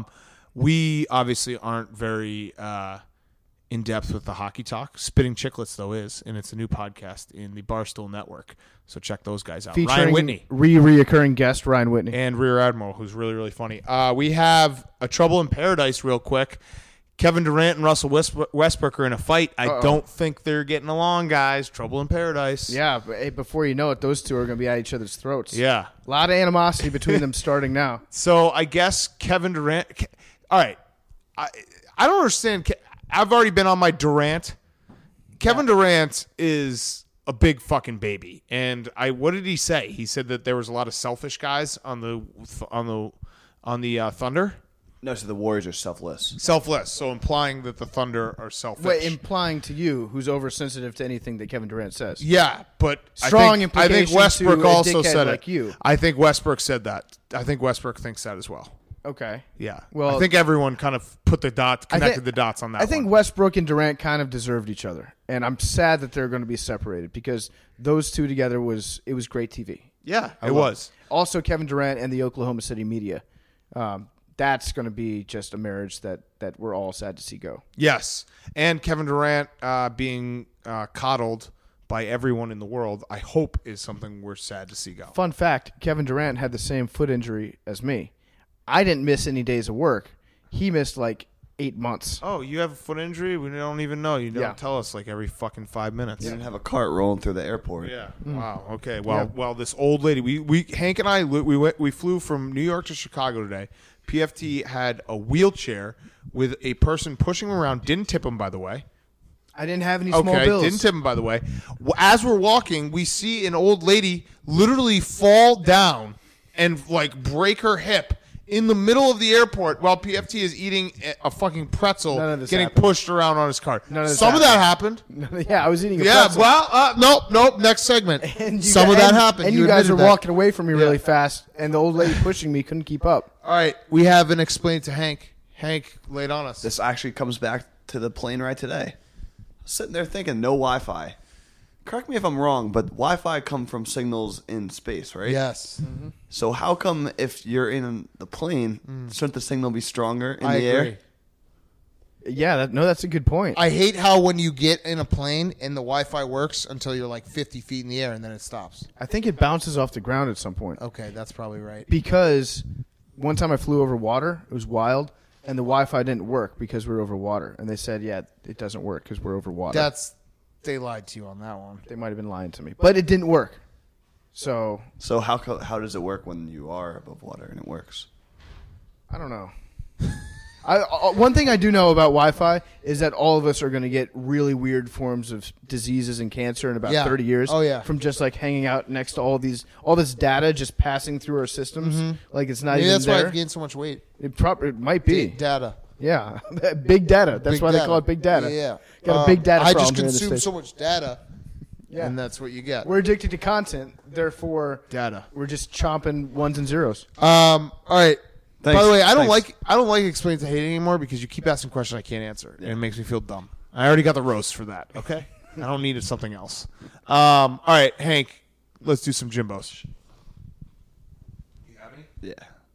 Speaker 6: we obviously aren't very uh, in depth with the hockey talk. Spitting Chicklets though is, and it's a new podcast in the Barstool Network. So check those guys out.
Speaker 3: Featuring
Speaker 6: Ryan Whitney
Speaker 3: re-reoccurring guest Ryan Whitney.
Speaker 6: and Rear Admiral, who's really really funny. Uh, we have a Trouble in Paradise real quick. Kevin Durant and Russell Westbrook are in a fight. I
Speaker 3: Uh-oh.
Speaker 6: don't think they're getting along, guys. Trouble in Paradise.
Speaker 3: Yeah, but hey, before you know it, those two are going to be at each other's throats.
Speaker 6: Yeah.
Speaker 3: A lot of animosity between them starting now.
Speaker 6: So I guess Kevin Durant. All right, I I don't understand. I've already been on my Durant. Kevin Durant is a big fucking baby, and I. What did he say? He said that there was a lot of selfish guys on the on the on the uh, Thunder.
Speaker 4: No, so the Warriors are selfless.
Speaker 6: Selfless, so implying that the Thunder are selfish.
Speaker 3: Wait, implying to you, who's oversensitive to anything that Kevin Durant says.
Speaker 6: Yeah, but
Speaker 3: Strong
Speaker 6: I think, I think
Speaker 3: implication
Speaker 6: Westbrook
Speaker 3: to a
Speaker 6: also
Speaker 3: dickhead
Speaker 6: said
Speaker 3: like
Speaker 6: it.
Speaker 3: you.
Speaker 6: I think Westbrook said that. I think Westbrook thinks that as well.
Speaker 3: Okay.
Speaker 6: Yeah.
Speaker 3: Well,
Speaker 6: I think everyone kind of put the dots,
Speaker 3: I thi-
Speaker 6: connected the dots on that.
Speaker 3: I think
Speaker 6: one.
Speaker 3: Westbrook and Durant kind of deserved each other, and I'm sad that they're going to be separated because those two together was it was great T V.
Speaker 6: Yeah,
Speaker 3: I
Speaker 6: it
Speaker 3: love
Speaker 6: was.
Speaker 3: Also, Kevin Durant and the Oklahoma City media. Um, that's going to be just a marriage that, that we're all sad to see go.
Speaker 6: Yes, and Kevin Durant uh, being uh, coddled by everyone in the world, I hope is something we're sad to see go.
Speaker 3: Fun fact, Kevin Durant had the same foot injury as me. I didn't miss any days of work. He missed like eight months.
Speaker 6: Oh, you have a foot injury? We don't even know. You don't
Speaker 3: Yeah.
Speaker 6: tell us like every fucking five minutes.
Speaker 4: You didn't have a cart rolling through the airport.
Speaker 6: Yeah. Wow. Okay. Well,
Speaker 3: Yeah.
Speaker 6: well, this old lady. We, we Hank and I we went we flew from New York to Chicago today. P F T had a wheelchair with a person pushing him around. Didn't tip him, by the way.
Speaker 3: I didn't have any small
Speaker 6: Okay,
Speaker 3: bills.
Speaker 6: didn't tip him, by the way. W- As we're walking, we see an old lady literally fall down and like break her hip in the middle of the airport while P F T is eating a- a fucking pretzel,
Speaker 3: None of this
Speaker 6: getting
Speaker 3: happened.
Speaker 6: pushed around on his car.
Speaker 3: None of this
Speaker 6: Some of that happened.
Speaker 3: yeah, I was eating a
Speaker 6: Yeah,
Speaker 3: pretzel.
Speaker 6: well, uh, nope, nope. Next segment.
Speaker 3: And you
Speaker 6: Some
Speaker 3: gu-
Speaker 6: of that
Speaker 3: and-
Speaker 6: happened.
Speaker 3: And you, guys
Speaker 6: admitted
Speaker 3: were
Speaker 6: that.
Speaker 3: walking away from me really
Speaker 6: Yeah.
Speaker 3: fast, and the old lady pushing me couldn't keep up.
Speaker 1: All right, we have an explain to Hank. Hank, lay it on us.
Speaker 4: This actually comes back to the plane ride today. I was sitting there thinking, no Wi-Fi. Correct me if I'm wrong, but Wi-Fi come from signals in space, right?
Speaker 1: Yes,
Speaker 4: So how come if you're in the plane, shouldn't the signal be stronger in
Speaker 1: I
Speaker 4: the
Speaker 1: agree.
Speaker 4: air?
Speaker 3: Yeah, that, no, that's a good point.
Speaker 1: I hate how when you get in a plane and the Wi-Fi works until you're like fifty feet in the air and then it stops.
Speaker 3: I think it bounces off the ground at some point.
Speaker 1: Okay, that's probably right.
Speaker 3: Because one time I flew over water, it was wild, and the Wi-Fi didn't work because we were over water. And they said, yeah, it doesn't work because we're over water.
Speaker 1: That's they lied to you on that one.
Speaker 3: They might have been lying to me. But it didn't work. So,
Speaker 4: So how co- how does it work when you are above water and it works?
Speaker 3: I don't know. I, uh, one thing I do know about Wi-Fi is that all of us are going to get really weird forms of diseases and cancer in about
Speaker 1: Yeah.
Speaker 3: thirty years.
Speaker 1: Oh, yeah.
Speaker 3: From just like hanging out next to all these, all this data just passing through our systems. Like it's not
Speaker 1: Maybe
Speaker 3: even
Speaker 1: that's why
Speaker 3: there.
Speaker 1: I've gained so much weight.
Speaker 3: It, prob- it might be.
Speaker 1: Data.
Speaker 3: Yeah, big data. That's
Speaker 1: Big
Speaker 3: why
Speaker 1: data.
Speaker 3: they call it big data.
Speaker 1: Yeah, yeah.
Speaker 3: Got a
Speaker 1: Um,
Speaker 3: big data
Speaker 1: I
Speaker 3: problem
Speaker 1: just
Speaker 3: here in the
Speaker 1: consume
Speaker 3: States.
Speaker 1: so much data,
Speaker 3: Yeah.
Speaker 1: and that's what you get.
Speaker 3: We're addicted to content, therefore
Speaker 1: Data.
Speaker 3: we're just chomping ones and zeros.
Speaker 1: Um. All right.
Speaker 4: Thanks.
Speaker 1: By the way, I don't
Speaker 4: Thanks.
Speaker 1: like I don't like explain to hate anymore because you keep asking questions I can't answer, and it makes me feel dumb. I already got the roast for that. Okay. I don't need something else. Um. All right, Hank. Let's do some Jimbos.
Speaker 4: Yeah.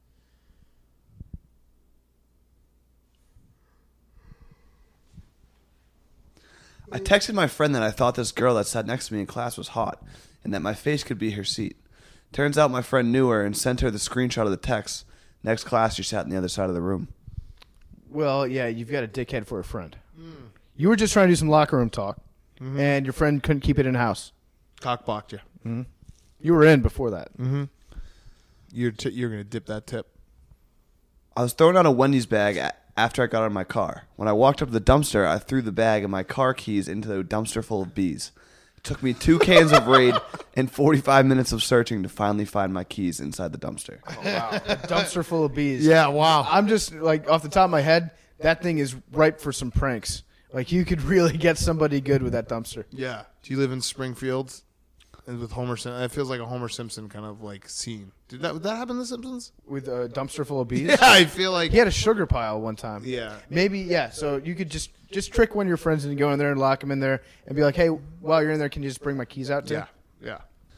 Speaker 4: I texted my friend that I thought this girl that sat next to me in class was hot and that my face could be her seat. Turns out my friend knew her and sent her the screenshot of the text. Next class, she sat on the other side of the room.
Speaker 3: Well, yeah, you've got a dickhead for a friend. You were just trying to do some locker room talk, and your friend couldn't keep it in house.
Speaker 1: Cock blocked you.
Speaker 3: You were in before that.
Speaker 1: You're t- you're gonna dip that tip.
Speaker 4: I was throwing out a Wendy's bag a- after I got out of my car. When I walked up to the dumpster, I threw the bag and my car keys into the dumpster full of bees. It took me two cans of Raid and forty-five minutes of searching to finally find my keys inside the dumpster.
Speaker 3: A dumpster full of bees.
Speaker 1: Yeah. Wow.
Speaker 3: I'm just like off the top of my head, that thing is ripe for some pranks. Like you could really get somebody good with that dumpster.
Speaker 1: Yeah. Do you live in Springfield? And with Homer Simpson, it feels like a Homer Simpson kind of like scene. Did that did that happen in The Simpsons?
Speaker 3: With a dumpster full of bees.
Speaker 1: Yeah, I feel like
Speaker 3: He had a sugar pile one time.
Speaker 1: Yeah.
Speaker 3: Maybe, yeah. So you could just just trick one of your friends into going in there and lock them in there and be like, hey, while you're in there, can you just bring my keys out too?
Speaker 1: yeah, yeah.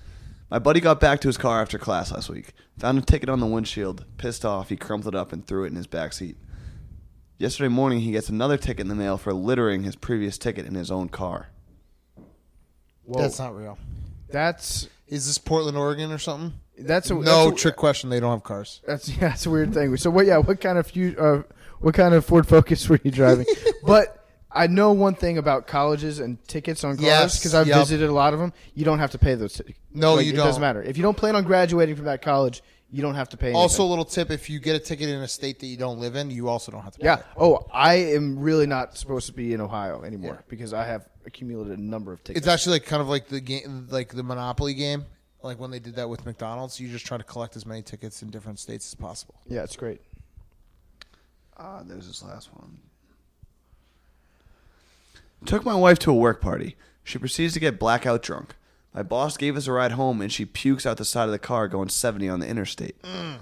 Speaker 4: My buddy got back to his car after class last week. Found a ticket on the windshield. Pissed off, he crumpled it up and threw it in his back seat. Yesterday morning, he gets another ticket in the mail for littering his previous ticket in his own car.
Speaker 3: Whoa.
Speaker 1: That's not real.
Speaker 3: That's
Speaker 1: Is this Portland, Oregon, or something?
Speaker 3: that's a
Speaker 1: No
Speaker 3: that's a,
Speaker 1: trick question. They don't have cars.
Speaker 3: That's yeah, that's a weird thing. So what? Yeah, what kind of few, uh, what kind of Ford Focus were you driving? But I know one thing about colleges and tickets on cars
Speaker 1: Yes,
Speaker 3: because I've
Speaker 1: yep.
Speaker 3: visited a lot of them. You don't have to pay those tickets.
Speaker 1: No,
Speaker 3: Like,
Speaker 1: you
Speaker 3: it
Speaker 1: don't.
Speaker 3: doesn't matter if you don't plan on graduating from that college. You don't have to pay anything.
Speaker 1: Also, a little tip: if you get a ticket in a state that you don't live in, you also don't have to pay.
Speaker 3: yeah.
Speaker 1: it.
Speaker 3: Oh, I am really not supposed to be in Ohio anymore because I have accumulated a number of tickets.
Speaker 1: It's actually like kind of like the game, like the Monopoly game, like when they did that with McDonald's. You just try to collect as many tickets in different states as possible.
Speaker 3: yeah, it's great.
Speaker 4: Ah, there's this last one. Took my wife to a work party. She proceeds to get blackout drunk. My boss gave us a ride home, and she pukes out the side of the car going seventy on the interstate. Mm.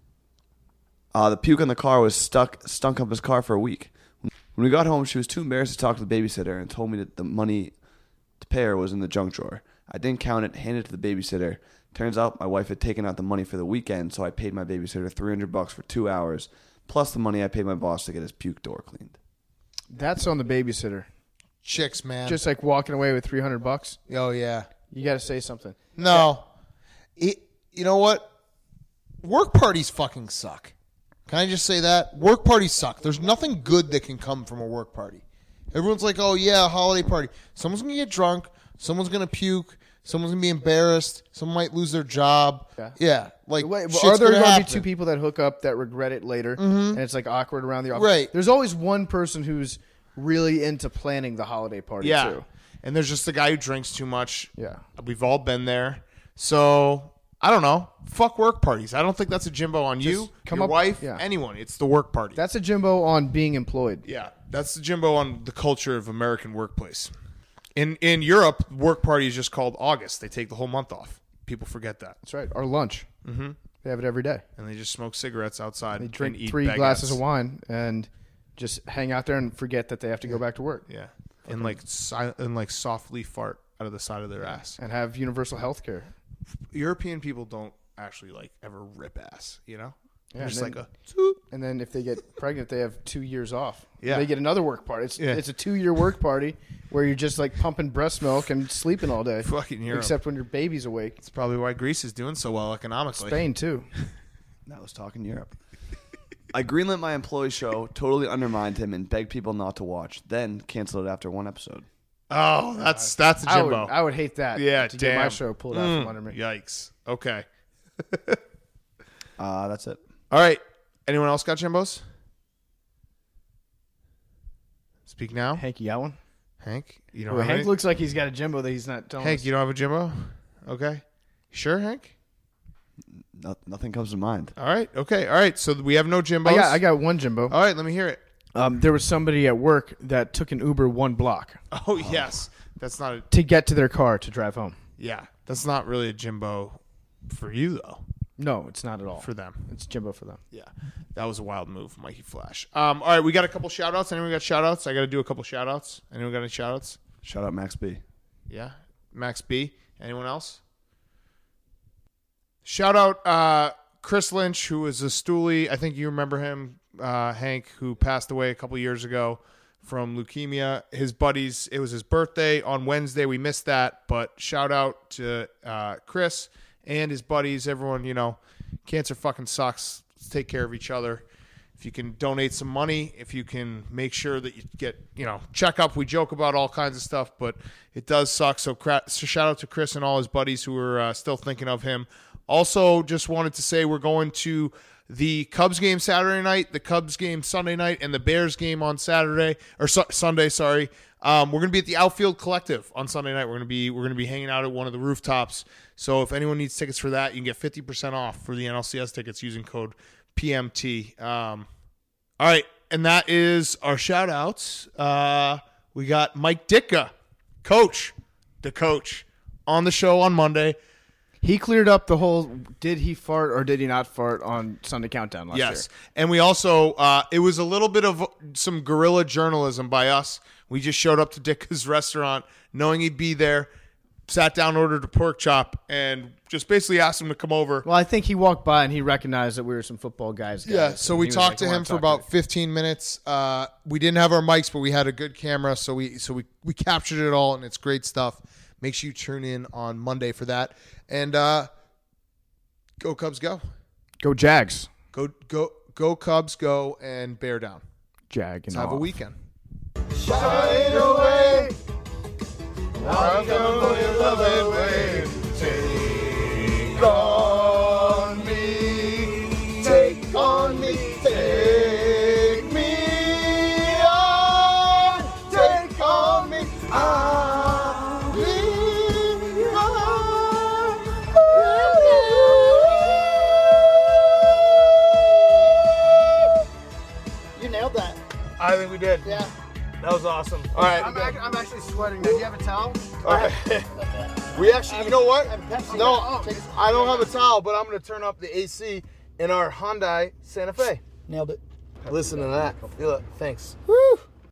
Speaker 4: Uh, the puke on the car was stuck, stunk up his car for a week. When we got home, she was too embarrassed to talk to the babysitter and told me that the money to pay her was in the junk drawer. I didn't count it, handed it to the babysitter. Turns out my wife had taken out the money for the weekend, so I paid my babysitter three hundred bucks for two hours, plus the money I paid my boss to get his puke door cleaned.
Speaker 3: That's on the babysitter.
Speaker 1: Chicks, man.
Speaker 3: Just like walking away with three hundred bucks.
Speaker 1: oh yeah.
Speaker 3: You got to say something.
Speaker 1: No. It, you know what? Work parties fucking suck. Can I just say that? Work parties suck. There's nothing good that can come from a work party. Everyone's like, oh, yeah, a holiday party. Someone's going to get drunk. Someone's going to puke. Someone's going to be embarrassed. Someone might lose their job.
Speaker 3: Yeah.
Speaker 1: Yeah. Like,
Speaker 3: Wait,
Speaker 1: shit's
Speaker 3: are there
Speaker 1: gonna
Speaker 3: going to be
Speaker 1: happen.
Speaker 3: two people that hook up that regret it later, and it's like awkward around the office?
Speaker 1: Right.
Speaker 3: There's always one person who's really into planning the holiday party
Speaker 1: Yeah.
Speaker 3: too.
Speaker 1: And there's just the guy who drinks too much.
Speaker 3: Yeah.
Speaker 1: We've all been there. So, I don't know. Fuck work parties. I don't think that's a Jimbo on you,
Speaker 3: come
Speaker 1: your
Speaker 3: up-
Speaker 1: wife,
Speaker 3: yeah.
Speaker 1: anyone. It's the work party.
Speaker 3: That's a Jimbo on being employed.
Speaker 1: Yeah, that's the Jimbo on the culture of American workplace. In in Europe, work party is just called August. They take the whole month off. People forget that,
Speaker 3: That's right. Or lunch. Mm-hmm. They have it every day.
Speaker 1: and they just smoke cigarettes outside.
Speaker 3: They drink
Speaker 1: and eat
Speaker 3: three
Speaker 1: baguettes.
Speaker 3: glasses of wine and just hang out there and forget that they have to go back to work
Speaker 1: Yeah, and like si- and like softly fart out of the side of their ass.
Speaker 3: and have universal health care.
Speaker 1: European people don't actually like ever rip ass. You know,
Speaker 3: Yeah,
Speaker 1: They're just
Speaker 3: and
Speaker 1: like
Speaker 3: then-
Speaker 1: a.
Speaker 3: And then if they get pregnant, they have two years off.
Speaker 1: Yeah.
Speaker 3: They get another work party. It's,
Speaker 1: Yeah.
Speaker 3: it's a two-year work party where you're just like pumping breast milk and sleeping all day.
Speaker 1: Fucking Europe.
Speaker 3: Except when your baby's awake.
Speaker 1: It's probably why Greece is doing so well economically.
Speaker 3: Spain, too.
Speaker 4: Now let's talk in Europe. I greenlit my employee show, totally undermined him, and begged people not to watch. Then canceled it after one episode.
Speaker 1: Oh, that's that's a
Speaker 3: I would,
Speaker 1: Jimbo.
Speaker 3: I would hate that.
Speaker 1: yeah,
Speaker 3: to
Speaker 1: damn.
Speaker 3: get my show pulled out
Speaker 1: Mm,
Speaker 3: from under me.
Speaker 1: Yikes. Okay.
Speaker 4: Uh, that's it.
Speaker 1: All right. Anyone else got Jimbos? Speak now.
Speaker 3: Hank, you got one?
Speaker 1: Hank, you don't
Speaker 3: Well,
Speaker 1: have
Speaker 3: Hank
Speaker 1: any?
Speaker 3: looks like he's got a Jimbo that he's not telling
Speaker 1: Hank,
Speaker 3: us.
Speaker 1: you don't have a Jimbo? Okay. Sure, Hank?
Speaker 4: No, nothing comes to mind.
Speaker 1: All right. Okay. All right. So we have no Jimbos.
Speaker 3: I got, I got one Jimbo.
Speaker 1: All right. Let me hear it.
Speaker 3: Um, there was somebody at work that took an Uber one block
Speaker 1: Oh, yes. That's not a.
Speaker 3: to get to their car to drive home.
Speaker 1: Yeah. That's not really a Jimbo for you, though.
Speaker 3: No, it's not at all.
Speaker 1: For them.
Speaker 3: It's Jimbo for them.
Speaker 1: Yeah. That was a wild move, Mikey Flash. Um, all right. We got a couple shout outs. Anyone got shout outs? I got to do a couple shout outs. Anyone got any shout outs?
Speaker 4: Shout out Max B.
Speaker 1: Yeah. Max B. Anyone else? Shout out uh, Chris Lynch, who was a stoolie. I think you remember him, uh, Hank, who passed away a couple years ago from leukemia. His buddies, it was his birthday on Wednesday. We missed that, but shout out to uh, Chris and his buddies. Everyone, you know, cancer fucking sucks. Let's take care of each other. If you can donate some money, if you can make sure that you get, you know, check up. We joke about all kinds of stuff, but it does suck. So, cra- so shout out to Chris and all his buddies who are uh, still thinking of him. Also, just wanted to say we're going to the Cubs game Saturday night, the Cubs game Sunday night, and the Bears game on Saturday or su- Sunday. Sorry, um, we're going to be at the Outfield Collective on Sunday night. We're going to be we're going to be hanging out at one of the rooftops. So if anyone needs tickets for that, you can get fifty percent off for the N L C S tickets using code P M T. Um, all right, and that is our shout outs. Uh, we got Mike Ditka, coach, the coach, on the show on Monday.
Speaker 3: He cleared up the whole did he fart or did he not fart on Sunday Countdown last
Speaker 1: Yes.
Speaker 3: year.
Speaker 1: And we also, uh, it was a little bit of some guerrilla journalism by us. We just showed up to Ditka's restaurant knowing he'd be there. sat down, ordered a pork chop, and just basically asked him to come over.
Speaker 3: Well, I think he walked by and he recognized that we were some football guys. guys
Speaker 1: Yeah, so
Speaker 3: and
Speaker 1: we
Speaker 3: he was
Speaker 1: talked
Speaker 3: like,
Speaker 1: to
Speaker 3: "I
Speaker 1: him
Speaker 3: wanna
Speaker 1: for
Speaker 3: talk
Speaker 1: about
Speaker 3: to
Speaker 1: fifteen minutes. Uh, we didn't have our mics, but we had a good camera, so we so we, we captured it all, and it's great stuff. Make sure you tune in on Monday for that. And uh, go Cubs, go.
Speaker 3: you." Go Jags.
Speaker 1: Go, go, go Cubs, go, and bear down.
Speaker 3: Jag.
Speaker 1: Let's have a weekend.
Speaker 2: Shine away. I'll come for your loving way. Take on me. Take on me. Take me on. Take on me. I'll be on. You nailed that.
Speaker 9: I think we did.
Speaker 2: Yeah.
Speaker 9: That was awesome. All right.
Speaker 2: I'm, act- I'm actually sweating now. Do you have a towel?
Speaker 9: All right. We actually, you know what?
Speaker 2: Pepsi.
Speaker 9: No,
Speaker 2: Oh, take a-
Speaker 9: I don't have a towel, but I'm going to turn up the A C in our Hyundai Santa Fe.
Speaker 2: Nailed it.
Speaker 9: Listen to that. Feel it. Thanks.
Speaker 2: Woo!